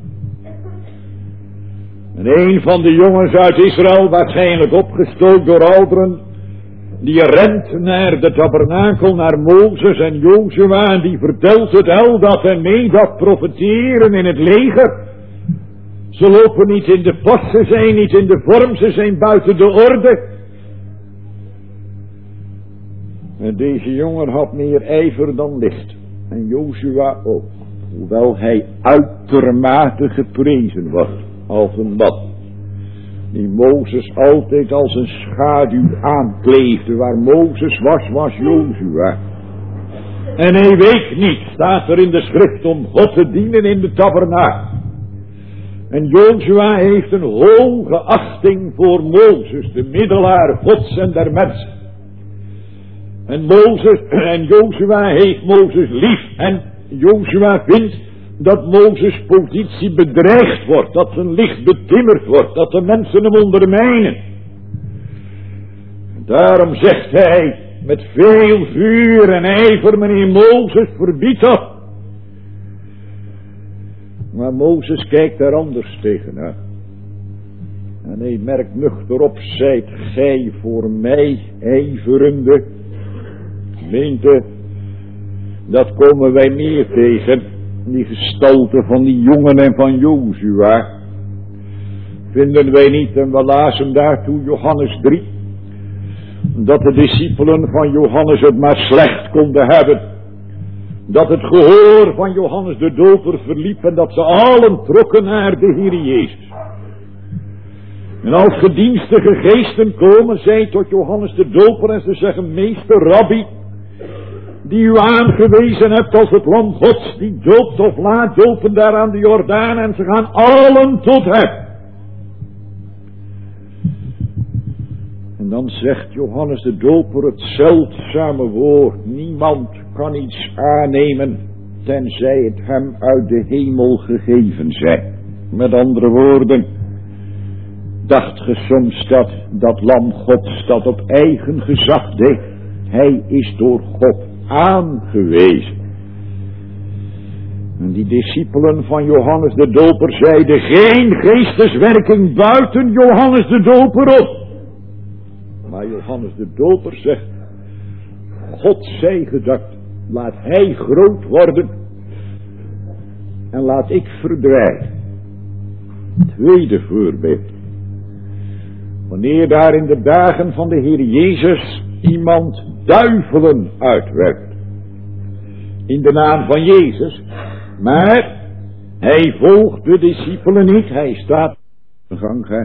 En een van de jongens uit Israël, waarschijnlijk opgestookt door ouderen, die rent naar de tabernakel, naar Mozes en Jozua, en die vertelt het al dat en mee dat profeteren in het leger. Ze lopen niet in de pas, ze zijn niet in de vorm, ze zijn buiten de orde. En deze jongen had meer ijver dan licht. En Jozua ook. Hoewel hij uitermate geprezen wordt als een man. Die Mozes altijd als een schaduw aankleefde. Waar Mozes was, was Jozua. En hij week niet, staat er in de schrift, om God te dienen in de tabernakel. En Jozua heeft een hoge achting voor Mozes, de middelaar Gods en der mensen. En Mozes en Jozua heeft Mozes lief. En Jozua vindt dat Mozes' positie bedreigd wordt, dat zijn licht betimmerd wordt, dat de mensen hem ondermijnen. En daarom zegt hij met veel vuur en ijver, meneer Mozes, verbied dat. Maar Mozes kijkt daar anders tegenaan. En hij merkt nuchter op, zijt gij voor mij ijverende. Gemeente, dat komen wij meer tegen. Die gestalte van die jongen en van Jozua. Vinden wij niet, en we lazen daartoe Johannes drie. Dat de discipelen van Johannes het maar slecht konden hebben. Dat het gehoor van Johannes de Doper verliep en dat ze allen trokken naar de Heer Jezus. En als gedienstige geesten komen zij tot Johannes de Doper en ze zeggen, meester, rabbi, die u aangewezen hebt als het lam Gods, die doopt of laat dopen daar aan de Jordaan, en ze gaan allen tot hem. En dan zegt Johannes de Doper het zeldzame woord, niemand kan iets aannemen tenzij het hem uit de hemel gegeven zij. Met andere woorden, dacht ge soms dat dat lam Gods dat op eigen gezag deed? Hij is door God aangewezen. En die discipelen van Johannes de Doper zeiden, geen geesteswerking buiten Johannes de Doper op. Maar Johannes de Doper zegt, God zij gedacht, laat hij groot worden en laat ik verdwijnen. Tweede voorbeeld. Wanneer daar in de dagen van de Heer Jezus iemand duivelen uitwerpt. In de naam van Jezus. Maar hij volgt de discipelen niet. Hij staat in gang. Hè.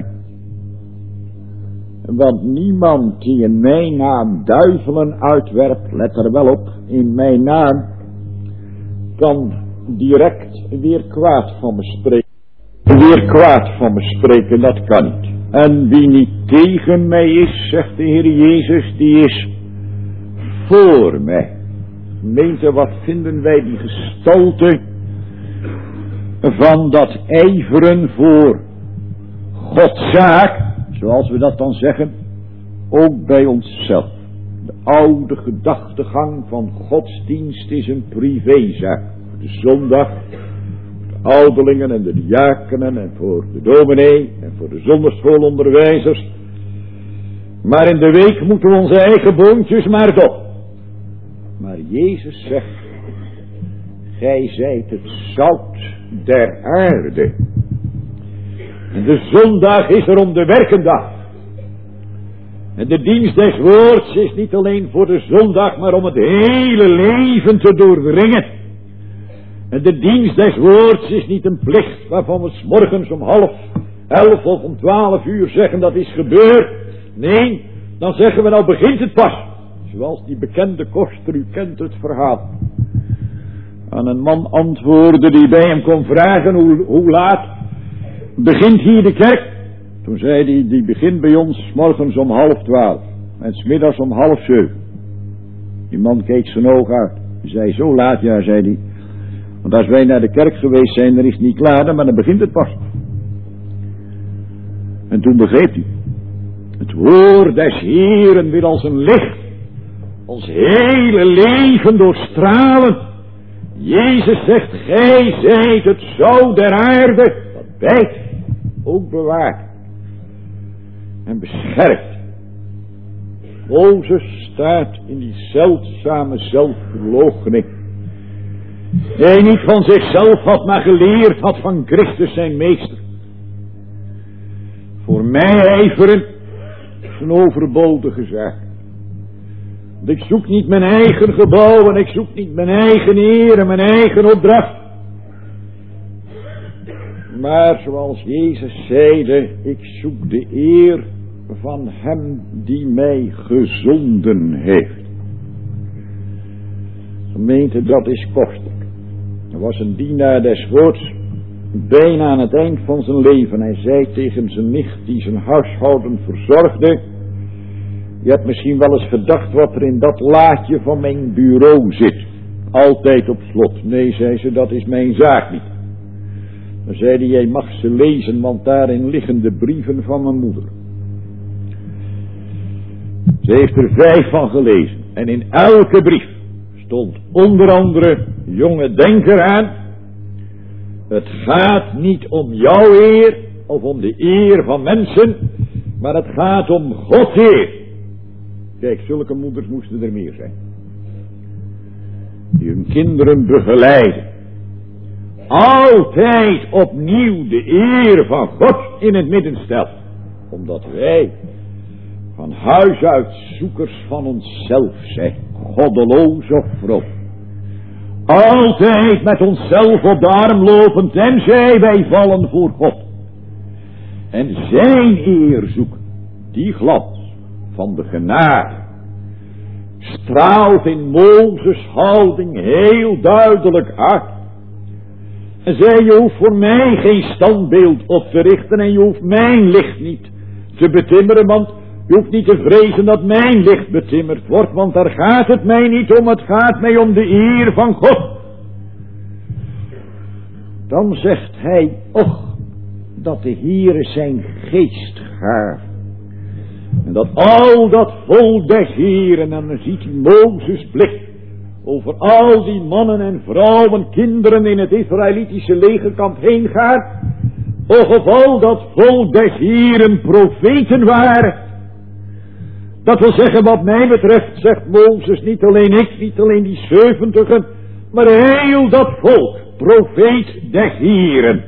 Want niemand die in mijn naam duivelen uitwerpt, let er wel op, in mijn naam, kan direct weer kwaad van me spreken. Weer kwaad van me spreken, dat kan niet. En wie niet tegen mij is, zegt de Heer Jezus, die is voor mij. Gemeente, wat vinden wij die gestalte van dat ijveren voor Gods zaak, zoals we dat dan zeggen, ook bij onszelf. De oude gedachtegang van godsdienst is een privézaak. Voor de zondag, voor de ouderlingen en de diakenen en voor de dominee en voor de zondagschoolonderwijzers. Maar in de week moeten we onze eigen boontjes maar door. Maar Jezus zegt, gij zijt het zout der aarde. En de zondag is er om de werkendag. En de dienst des woords is niet alleen voor de zondag, maar om het hele leven te doordringen. En de dienst des woords is niet een plicht waarvan we 's morgens om half elf of om twaalf uur zeggen dat is gebeurd. Nee, dan zeggen we nou begint het pas. Zoals die bekende koster, u kent het verhaal. Aan een man antwoordde die bij hem kon vragen hoe, hoe laat begint hier de kerk. Toen zei hij, die begint bij ons 's morgens om half twaalf en 's middags om half zeven. Die man keek zijn ogen uit. Hij zei, zo laat, ja, zei hij. Want als wij naar de kerk geweest zijn, dan is het niet klaar, maar dan begint het pas. En toen begreep hij. Het woord des Heeren wil als een licht ons hele leven doorstralen. Jezus zegt, gij zijt het zout der aarde, dat bijt, ook bewaart en beschermt. Mozes staat in die zeldzame zelfverloochening. Hij niet van zichzelf had, maar geleerd had van Christus zijn meester. Voor mij ijveren is een overbodige zaak. Want ik zoek niet mijn eigen gebouw en ik zoek niet mijn eigen eer en mijn eigen opdracht. Maar zoals Jezus zeide, ik zoek de eer van hem die mij gezonden heeft. Gemeente, dat is kostelijk. Er was een dienaar des woords, bijna aan het eind van zijn leven. Hij zei tegen zijn nicht die zijn huishouden verzorgde, je hebt misschien wel eens gedacht wat er in dat laadje van mijn bureau zit. Altijd op slot. Nee, zei ze, dat is mijn zaak niet. Dan zei hij, jij mag ze lezen, want daarin liggen de brieven van mijn moeder. Ze heeft er vijf van gelezen. En in elke brief stond onder andere, jonge denker aan, het gaat niet om jouw eer of om de eer van mensen, maar het gaat om Gods eer. Kijk, zulke moeders moesten er meer zijn. Die hun kinderen begeleiden. Altijd opnieuw de eer van God in het midden stelt. Omdat wij van huis uit zoekers van onszelf zijn. Goddeloos of vroom. Altijd met onszelf op de arm lopen, tenzij wij vallen voor God. en zijn eer zoeken. Die glans van de genade straalt in Mozes houding heel duidelijk uit. En zei, je hoeft voor mij geen standbeeld op te richten en je hoeft mijn licht niet te betimmeren, want je hoeft niet te vrezen dat mijn licht betimmerd wordt, want daar gaat het mij niet om, het gaat mij om de eer van God. Dan zegt hij, och, dat de Heere zijn geest gaaf. En dat al dat volk des Heeren, en dan ziet hij Mozes blik over al die mannen en vrouwen, kinderen in het Israëlitische legerkamp heen gaat. Och, of al dat volk des Heeren profeten waren. Dat wil zeggen, wat mij betreft, zegt Mozes, niet alleen ik, niet alleen die zeventigen, maar heel dat volk, profeet des Heeren.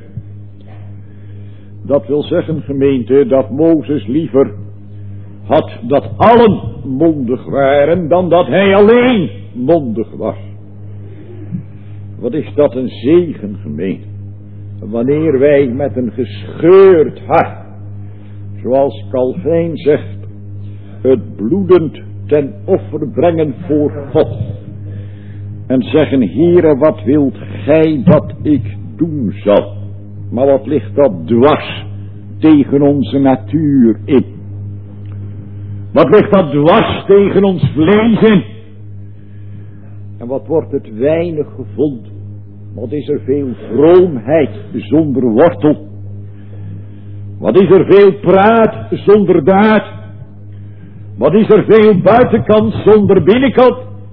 Dat wil zeggen, gemeente, dat Mozes liever had dat allen mondig waren, dan dat hij alleen mondig was. Wat is dat een zegen, gemeente. Wanneer wij met een gescheurd hart, zoals Calvijn zegt, het bloedend ten offer brengen voor God. En zeggen, Heere, wat wilt gij dat ik doen zal? Maar wat ligt dat dwars tegen onze natuur in? Wat ligt dat dwars tegen ons vlees in? En wat wordt het weinig gevonden? Wat is er veel vroomheid zonder wortel? Wat is er veel praat zonder daad? Wat is er veel buitenkant zonder binnenkant?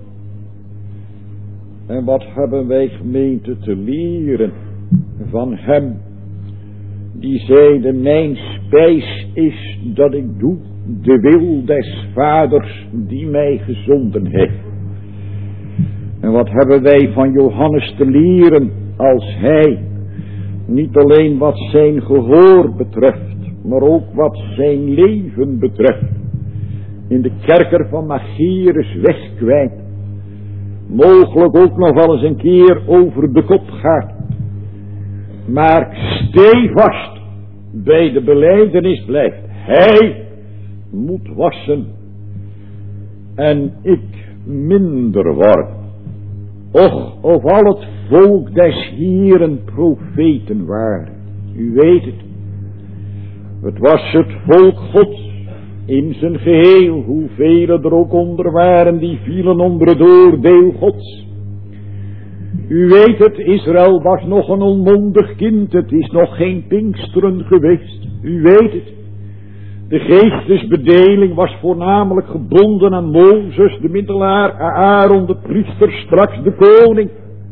En wat hebben wij, gemeente, te leren van hem die zeide, mijn spijs is dat ik doe de wil des vaders die mij gezonden heeft. En wat hebben wij van Johannes te leren als hij, niet alleen wat zijn gehoor betreft, maar ook wat zijn leven betreft, in de kerker van Machaerus wegkwijt, mogelijk ook nog wel eens een keer over de kop gaat, maar stevast bij de belijdenis blijft. Hij moet wassen en ik minder worden. Och, of al het volk des Heeren profeten waren. U weet het. Het was het volk Gods in zijn geheel, hoeveel er ook onder waren, die vielen onder het oordeel Gods. U weet het, Israël was nog een onmondig kind, het is nog geen Pinksteren geweest. U weet het. De geestesbedeling was voornamelijk gebonden aan Mozes, de middelaar, Aaron, de priester, straks de koning.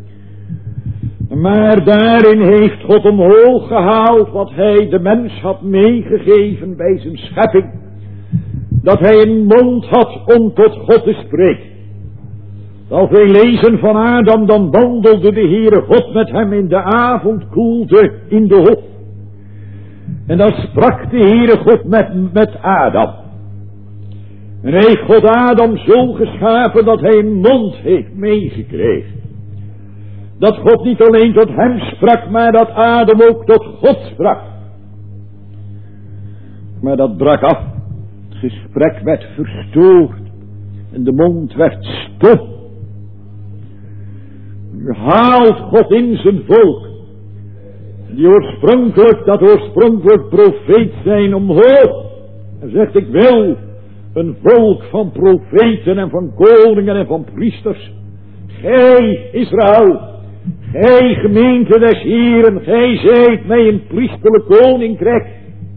Maar daarin heeft God omhoog gehaald wat hij de mens had meegegeven bij zijn schepping. Dat hij een mond had om tot God te spreken. Als wij lezen van Adam, dan wandelde de Heere God met hem in de avondkoelte in de hof. En dan sprak de Heere God met, met Adam. En heeft God Adam zo geschapen dat hij een mond heeft meegekregen. Dat God niet alleen tot hem sprak, maar dat Adam ook tot God sprak. Maar dat brak af. Het gesprek werd verstoord. En de mond werd stom. Nu haalt God in zijn volk, die oorspronkelijk, dat oorspronkelijk profeet zijn, omhoog. En zegt, ik wil een volk van profeten en van koningen en van priesters. Gij, Israël, gij gemeente des Heeren, gij zijt mij een priesterlijk koninkrijk.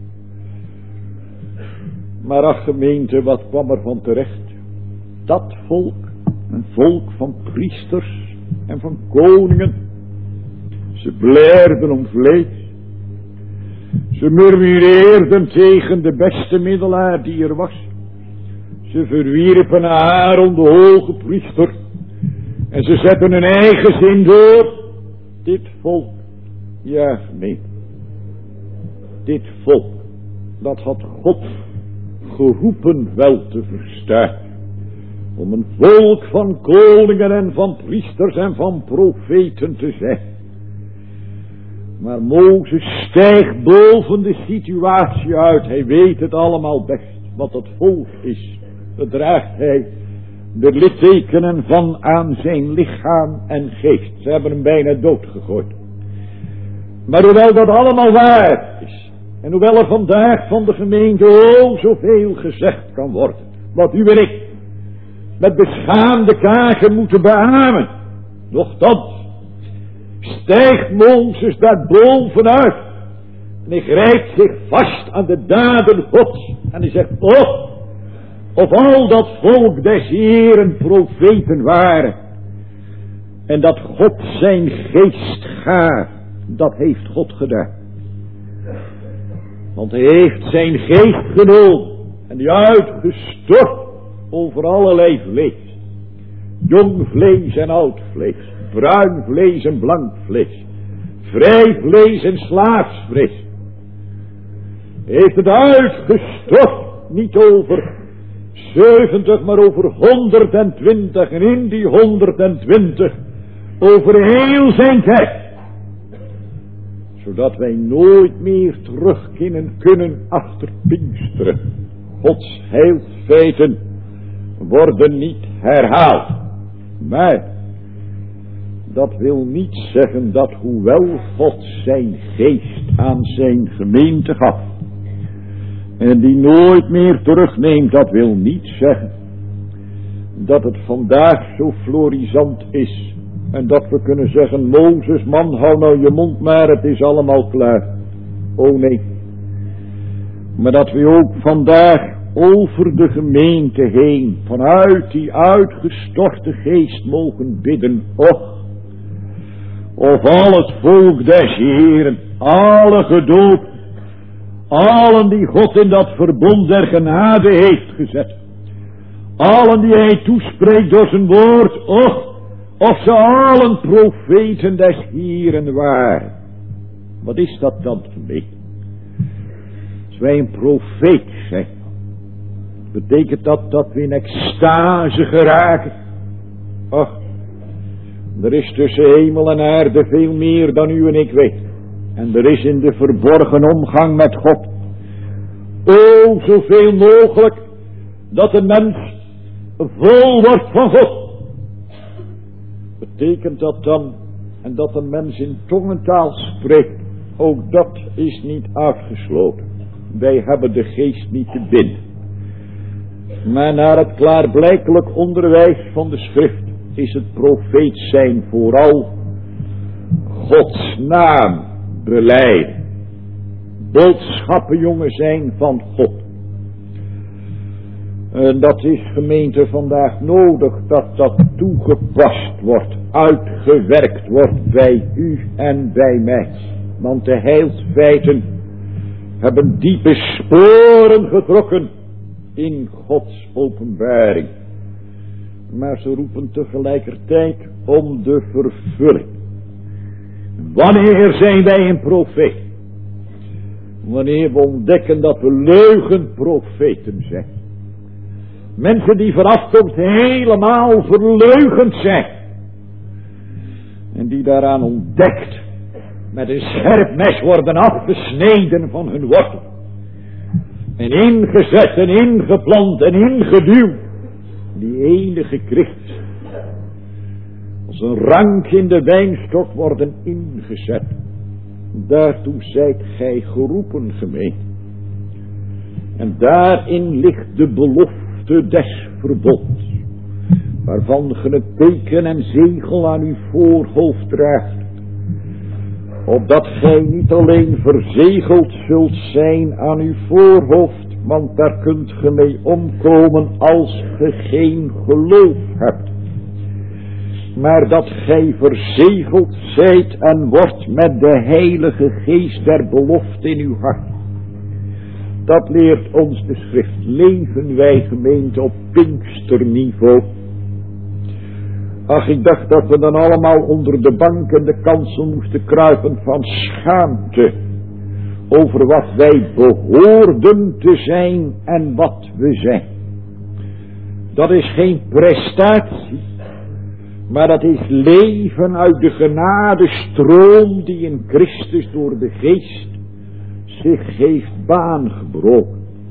Maar ach gemeente, wat kwam er van terecht? Dat volk, een volk van priesters en van koningen. Ze blijden om vlees. Ze murmureerden tegen de beste middelaar die er was. Ze verwierpen Aaron, de hoge priester. En ze zetten hun eigen zin door. Dit volk, ja nee. Dit volk, dat had God geroepen wel te verstaan. Om een volk van koningen en van priesters en van profeten te zijn. Maar Mozes stijgt boven de situatie uit. Hij weet het allemaal best. Wat het volk is, dat draagt hij de littekenen van aan zijn lichaam en geest. Ze hebben hem bijna doodgegooid. Maar hoewel dat allemaal waar is, en hoewel er vandaag van de gemeente oh zoveel gezegd kan worden, wat u en ik met beschaamde kaken moeten beamen, nochtans stijgt Mozes daar bovenuit en hij grijpt zich vast aan de daden Gods en hij zegt, oh, of al dat volk des Heeren profeten waren en dat God zijn geest gaf, dat heeft God gedaan. Want hij heeft zijn geest genomen en die uitgestort over allerlei vlees. Jong vlees en oud vlees. Bruin vlees en blank vlees. Vrij vlees en slaafsvlees. Hij heeft het uitgestort. Niet over zeventig, maar over honderdtwintig. En in die honderdtwintig over heel zijn tijd. Zodat wij nooit meer terug kunnen achter Pinksteren. Gods heilsfeiten worden niet herhaald. Maar dat wil niet zeggen dat hoewel God zijn geest aan zijn gemeente gaf en die nooit meer terugneemt, dat wil niet zeggen dat het vandaag zo florisant is en dat we kunnen zeggen, Mozes, man, hou nou je mond maar, het is allemaal klaar. Oh nee. Maar dat we ook vandaag over de gemeente heen, vanuit die uitgestorte geest mogen bidden, och, of al het volk des Heeren, alle gedoopten, allen die God in dat verbond der genade heeft gezet, allen die hij toespreekt door zijn woord, och, of ze allen profeten des Heeren waren. Wat is dat dan gemeente? Als wij een profeet zijn, betekent dat dat we in extase geraken? Ach, er is tussen hemel en aarde veel meer dan u en ik weet. En er is in de verborgen omgang met God oh zoveel mogelijk dat de mens vol wordt van God. Betekent dat dan, en dat een mens in tongentaal spreekt, ook dat is niet uitgesloten. Wij hebben de geest niet te binden. Maar naar het klaarblijkelijk onderwijs van de schrift is het profeet zijn vooral Gods naam belijden. Boodschappenjongen zijn van God. En dat is gemeente vandaag nodig, dat dat toegepast wordt, uitgewerkt wordt bij u en bij mij. Want de heilsfeiten hebben diepe sporen getrokken in Gods openbaring. Maar ze roepen tegelijkertijd om de vervulling. Wanneer zijn wij een profeet? Wanneer we ontdekken dat we leugenprofeten zijn. Mensen die vanaf komt helemaal verleugend zijn. En die daaraan ontdekt met een scherp mes worden afgesneden van hun wortel. En ingezet en ingeplant en ingeduwd. Die enige Christus. Als een rank in de wijnstok worden ingezet. Daartoe zijt gij geroepen, gemeente. En daarin ligt de belofte des verbonds. Waarvan ge het teken en zegel aan uw voorhoofd draagt. Opdat gij niet alleen verzegeld zult zijn aan uw voorhoofd. Want daar kunt ge mee omkomen als ge geen geloof hebt. Maar dat gij verzegeld zijt en wordt met de heilige geest der belofte in uw hart. Dat leert ons de schrift. Leven wij gemeente op Pinksterniveau. Ach, ik dacht dat we dan allemaal onder de bank en de kansel moesten kruipen van schaamte. Over wat wij behoorden te zijn en wat we zijn. Dat is geen prestatie. Maar dat is leven uit de genadestroom die in Christus door de geest zich heeft baangebroken.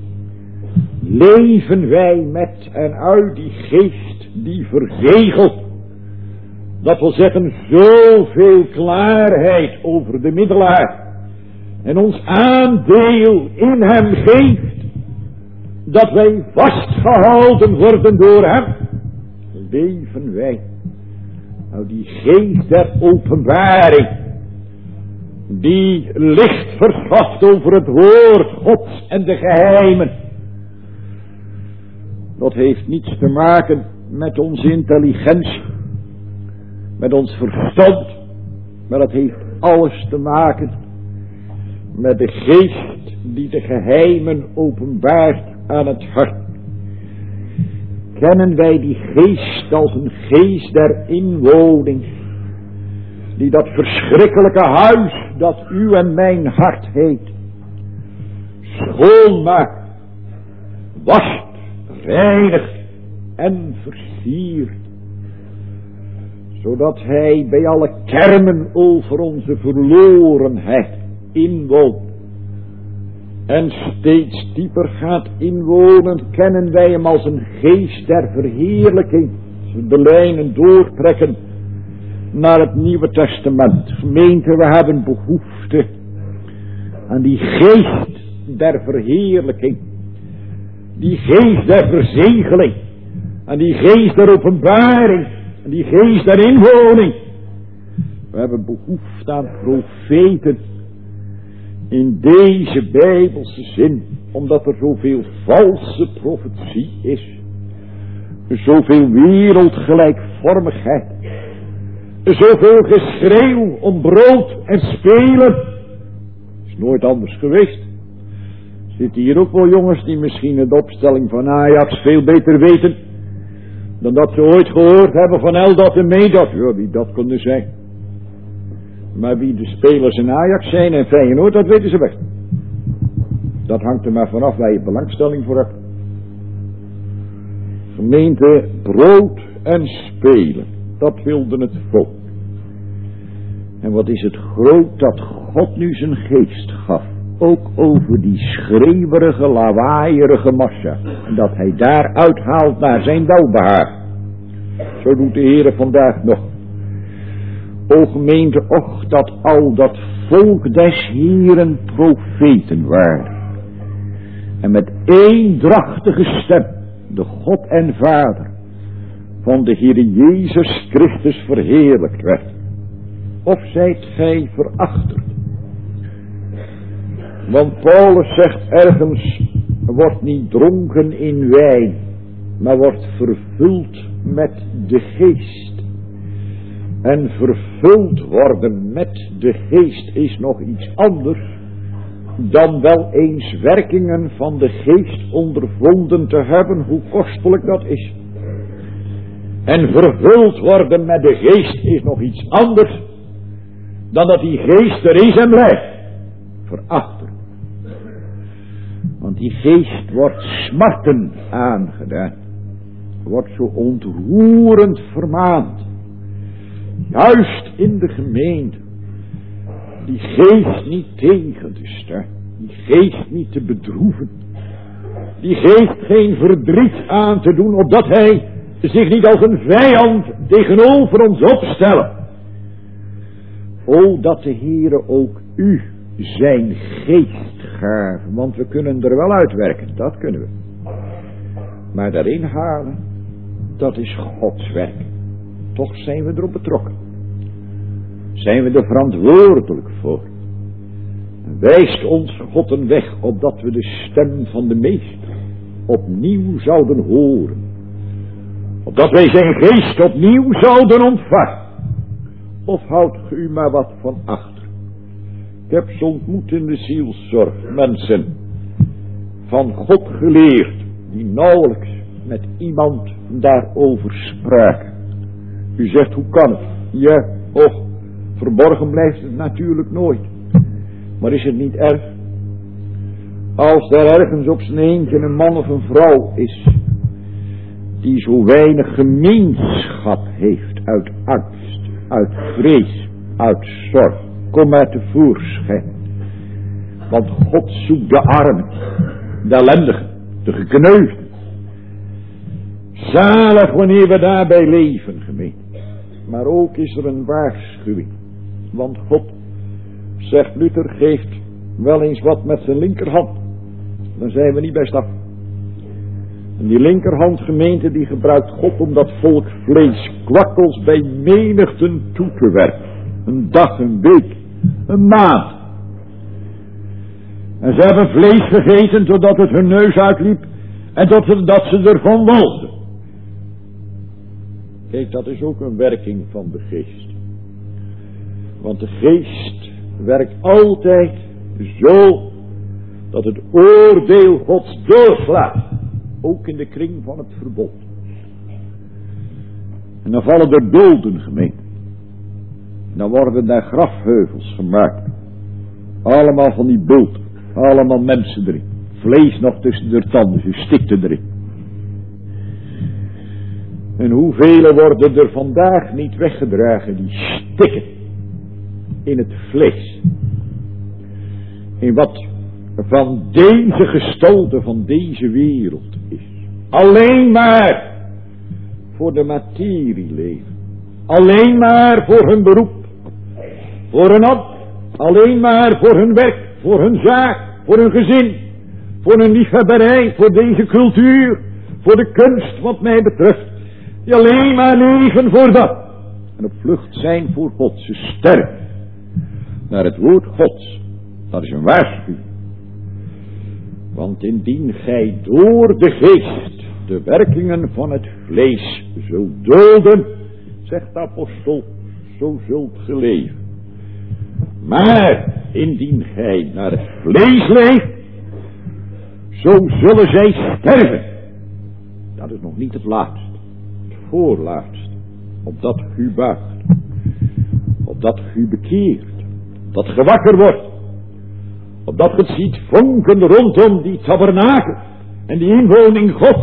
Leven wij met en uit die geest die verzegelt. Dat wil zeggen zoveel klaarheid over de middelaar. En ons aandeel in hem geeft. Dat wij vastgehouden worden door hem. Leven wij. Nou, die geest der openbaring. Die licht verschaft over het woord Gods en de geheimen. Dat heeft niets te maken met onze intelligentie. Met ons verstand. Maar dat heeft alles te maken met de geest die de geheimen openbaart aan het hart. Kennen wij die geest als een geest der inwoning, die dat verschrikkelijke huis dat uw en mijn hart heet, schoonmaakt, wast, reinigt en versiert, zodat hij bij alle kermen over onze verlorenheid inwoont. En steeds dieper gaat inwonen, kennen wij hem als een geest der verheerlijking. Als we de lijnen doortrekken naar het Nieuwe Testament. Gemeente, we hebben behoefte aan die geest der verheerlijking. Die geest der verzegeling. Aan die geest der openbaring. Aan die geest der inwoning. We hebben behoefte aan profeten. In deze Bijbelse zin, omdat er zoveel valse profetie is, zoveel wereldgelijkvormigheid, zoveel geschreeuw om brood en spelen, is nooit anders geweest. Zitten hier ook wel jongens die misschien de opstelling van Ajax veel beter weten, dan dat ze ooit gehoord hebben van Eldat en Medat. Ja, wie dat kunnen zijn. Maar wie de spelers in Ajax zijn en Feyenoord, dat weten ze best. Dat hangt er maar vanaf waar je belangstelling voor hebt. Gemeente, brood en spelen. Dat wilde het volk. En wat is het groot dat God nu zijn geest gaf. Ook over die schreeuwerige, lawaaierige massa. En dat hij daar uithaalt naar zijn welbehaar. Zo doet de Heer vandaag nog. O gemeente, och dat al dat volk des Heeren profeten waren. En met eendrachtige stem de God en Vader van de Heere Jezus Christus verheerlijkt werd. Of zijt gij verachterd? Want Paulus zegt ergens, wordt niet dronken in wijn, maar wordt vervuld met de geest. En vervuld worden met de geest is nog iets anders dan wel eens werkingen van de geest ondervonden te hebben, hoe kostelijk dat is. En vervuld worden met de geest is nog iets anders dan dat die geest er is en blijft. Verachter. Want die geest wordt smarten aangedaan. Wordt zo ontroerend vermaand. Juist in de gemeente. Die geest niet tegen te staan. Die geest niet te bedroeven. Die geest geen verdriet aan te doen, opdat hij zich niet als een vijand tegenover ons opstellen. O, dat de Heere ook u zijn geest gaven. Want we kunnen er wel uitwerken, dat kunnen we. Maar daarin halen, dat is Gods werk. Toch zijn we erop betrokken. Zijn we er verantwoordelijk voor. En wijst ons God een weg, opdat we de stem van de Meester opnieuw zouden horen. Opdat wij zijn geest opnieuw zouden ontvangen. Of houdt ge u maar wat van achter. Ik heb ze ontmoet in de zielszorg, mensen van God geleerd, die nauwelijks met iemand daarover spraken. U zegt, hoe kan het? Ja, och, verborgen blijft het natuurlijk nooit. Maar is het niet erg? Als er ergens op zijn eentje een man of een vrouw is, die zo weinig gemeenschap heeft uit angst, uit vrees, uit zorg. Kom uit tevoorschijn. Want God zoekt de armen, de ellendigen, de gekneusden. Zalig wanneer we daarbij leven, gemeente. Maar ook is er een waarschuwing. Want God, zegt Luther, geeft wel eens wat met zijn linkerhand. Dan zijn we niet best af. En die linkerhand, gemeente, die gebruikt God om dat volk vlees kwakkels bij menigten toe te werpen. Een dag, een week, een maand. En ze hebben vlees gegeten totdat het hun neus uitliep en totdat dat ze ervan walgden. Kijk, dat is ook een werking van de geest. Want de geest werkt altijd zo dat het oordeel Gods doorslaat. Ook in de kring van het verbond. En dan vallen er doden, gemeente. En dan worden daar grafheuvels gemaakt. Allemaal van die bulten. Allemaal mensen erin. Vlees nog tussen de tanden. Ze stikten erin. En hoeveel worden er vandaag niet weggedragen die stikken in het vlees. In wat van deze gestalte van deze wereld is. Alleen maar voor de materie leven. Alleen maar voor hun beroep. Voor hun ambt. Alleen maar voor hun werk. Voor hun zaak. Voor hun gezin. Voor hun liefhebberij. Voor deze cultuur. Voor de kunst wat mij betreft. Die alleen maar leven voor dat. En op vlucht zijn voor God. Ze sterven naar het woord Gods. Dat is een waarschuwing. Want indien gij door de geest de werkingen van het vlees zult doden, zegt de apostel, zo zult ge leven. Maar indien gij naar het vlees leeft, zo zullen zij sterven. Dat is nog niet het laatste, het voorlaatste, opdat u buigt, opdat u bekeert, opdat ge wakker wordt, opdat ge het ziet vonken rondom die tabernakel en die inwoning God.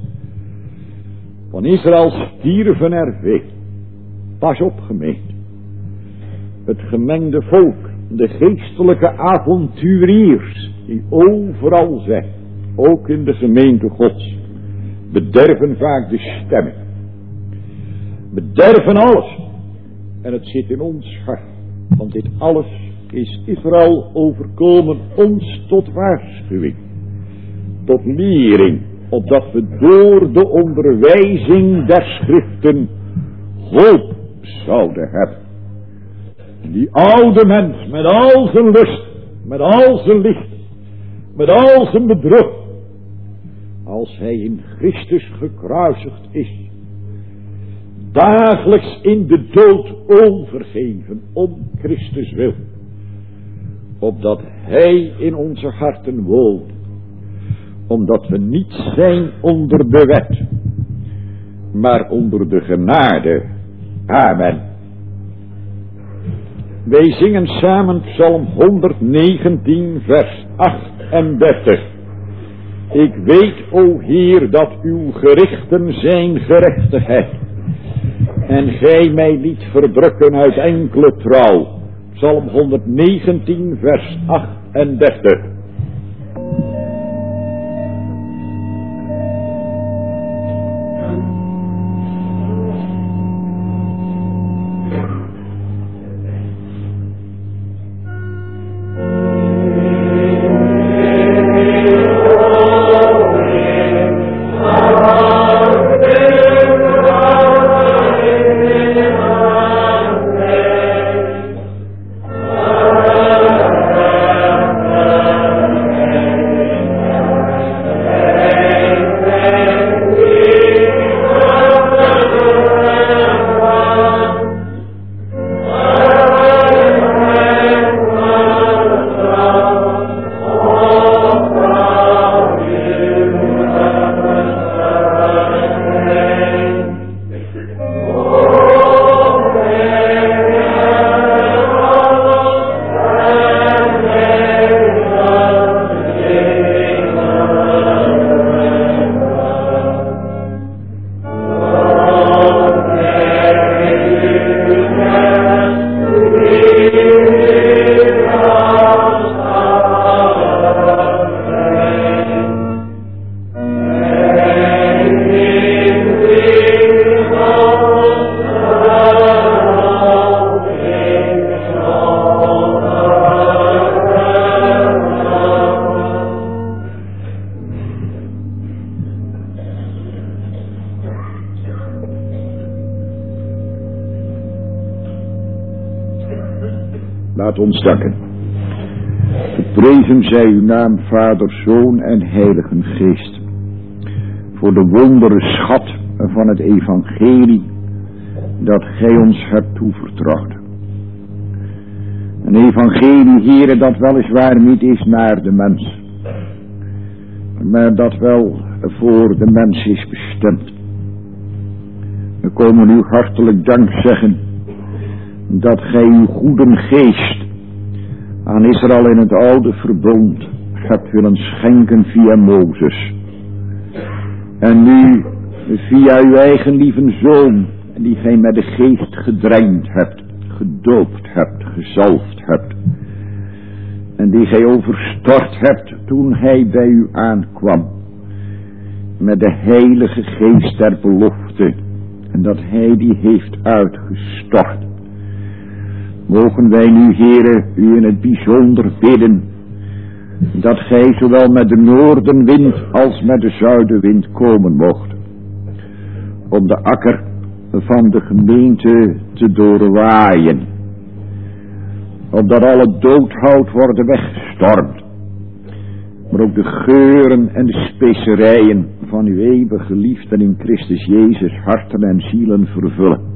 Van Israël stierven er veel. Pas op, gemeente. Het gemengde volk, de geestelijke avonturiers die overal zijn, ook in de gemeente Gods, bederven vaak de stemming. Bederven alles. En het zit in ons hart. Want dit alles is Israël overkomen ons tot waarschuwing. Tot lering. Opdat we door de onderwijzing der schriften hoop zouden hebben. Die oude mens met al zijn lust, met al zijn licht, met al zijn bedrog, als hij in Christus gekruisigd is, dagelijks in de dood overgeven om Christus wil, opdat hij in onze harten woont, omdat we niet zijn onder de wet, maar onder de genade. Amen. Wij zingen samen Psalm honderdnegentien vers achtendertig. Ik weet, o Heer, dat uw gerichten zijn gerechtigheid. En gij mij niet verdrukken uit enkele trouw. Psalm honderdnegentien vers achtendertig. Oh, Laat ons danken. Geprezen zij uw naam, Vader, Zoon en Heilige Geest, voor de wondere schat van het evangelie dat gij ons hebt toevertrouwd. Een evangelie, Heere, dat weliswaar niet is naar de mens, maar dat wel voor de mens is bestemd. We komen u hartelijk dank zeggen dat gij uw goede geest aan Israël in het oude verbond hebt willen schenken via Mozes. En nu via uw eigen lieve Zoon, die gij met de geest gedrenkt hebt, gedoopt hebt, gezalfd hebt. En die gij overstort hebt toen hij bij u aankwam. Met de heilige geest der belofte. En dat hij die heeft uitgestort. Mogen wij nu, Heere, u in het bijzonder bidden, dat gij zowel met de noordenwind als met de zuidenwind komen mocht, om de akker van de gemeente te doorwaaien, opdat alle doodhout worden weggestormd, maar ook de geuren en de specerijen van uw eeuwige liefde in Christus Jezus harten en zielen vervullen.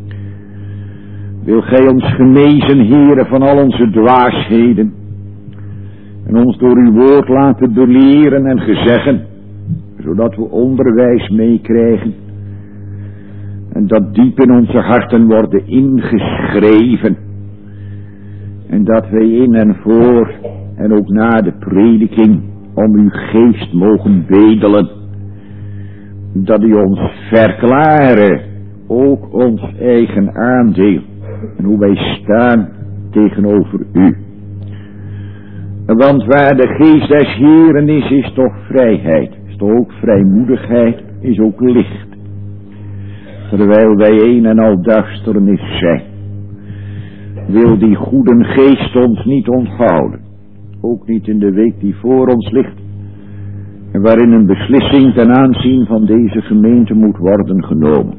Wil gij ons genezen, Heere, van al onze dwaasheden, en ons door uw woord laten beleren en gezeggen, zodat we onderwijs meekrijgen, en dat diep in onze harten worden ingeschreven, en dat wij in en voor en ook na de prediking om uw geest mogen bedelen, dat u ons verklaren, ook ons eigen aandeel, en hoe wij staan tegenover u. Want waar de geest des Heeren is, is toch vrijheid, is toch ook vrijmoedigheid, is ook licht. Terwijl wij een en al duisternis zijn, wil die goede geest ons niet onthouden, ook niet in de week die voor ons ligt, en waarin een beslissing ten aanzien van deze gemeente moet worden genomen.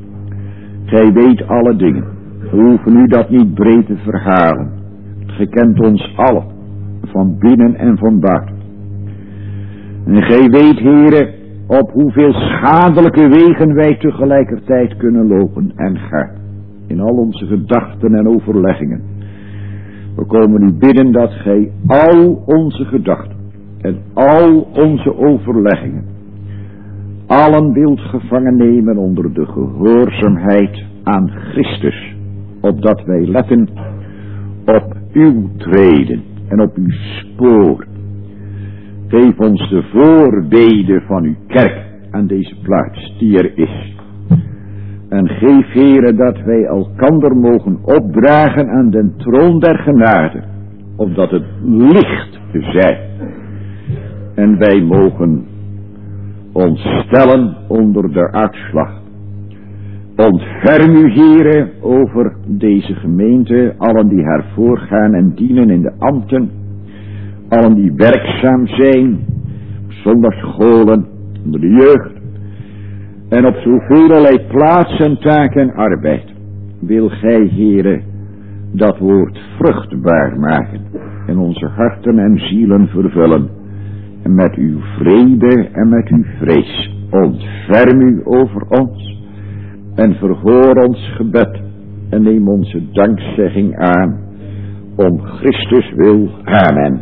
Gij weet alle dingen, we hoeven u dat niet breed te verhalen. Gij kent ons allen, van binnen en van buiten. En gij weet, Heere, op hoeveel schadelijke wegen wij tegelijkertijd kunnen lopen en gaan, in al onze gedachten en overleggingen. We komen u bidden dat gij al onze gedachten en al onze overleggingen allen wilt gevangen nemen onder de gehoorzaamheid aan Christus, opdat wij letten op uw treden en op uw spoor. Geef ons de voorbede van uw kerk aan deze plaats die er is. En geef, Heere, dat wij elkander mogen opdragen aan den troon der genade, opdat het licht zij. En wij mogen ons stellen onder de uitslag. Ontferm u, Heere, over deze gemeente, allen die haar voorgaan en dienen in de ambten, allen die werkzaam zijn, op zondagscholen, onder de jeugd, en op zoveel plaats en taak en arbeid. Wil gij, Heere, dat woord vruchtbaar maken en onze harten en zielen vervullen, en met uw vrede en met uw vrees. Ontferm u over ons en verhoor ons gebed en neem onze dankzegging aan, om Christus wil. Amen.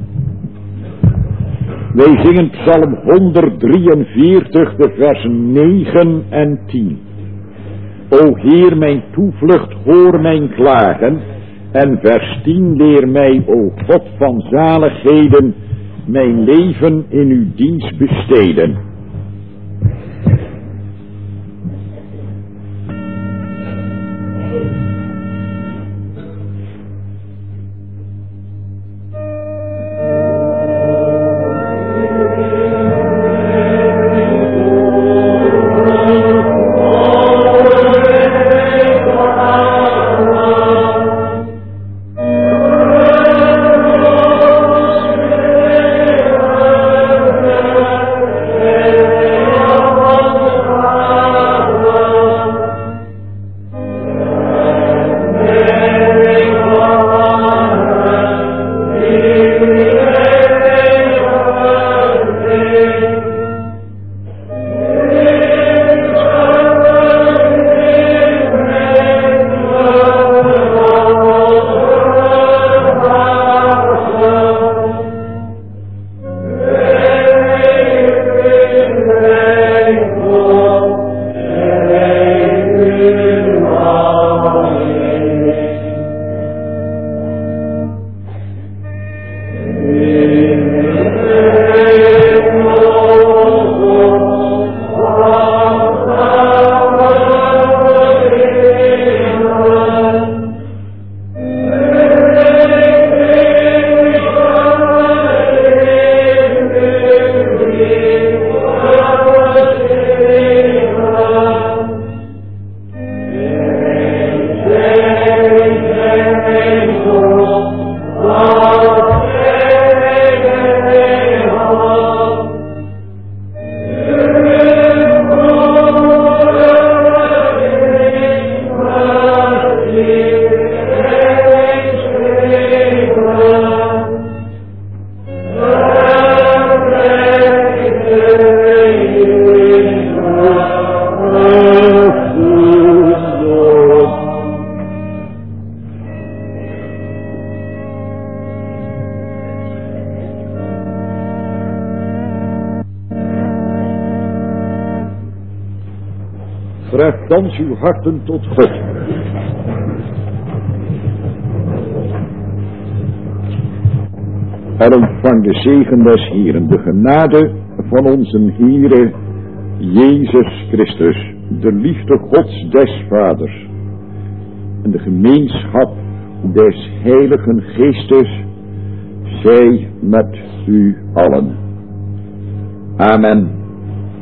Wij zingen Psalm honderddrieënveertig, de versen negen en tien. O Heer, mijn toevlucht, hoor mijn klagen. En vers tien, leer mij, o God van zaligheden, mijn leven in uw dienst besteden. Yeah. treft thans uw harten tot God. En ontvang de zegen des Heeren, de genade van onze Heere Jezus Christus, de liefde Gods des Vaders en de gemeenschap des Heiligen Geestes zij met u allen. Amen.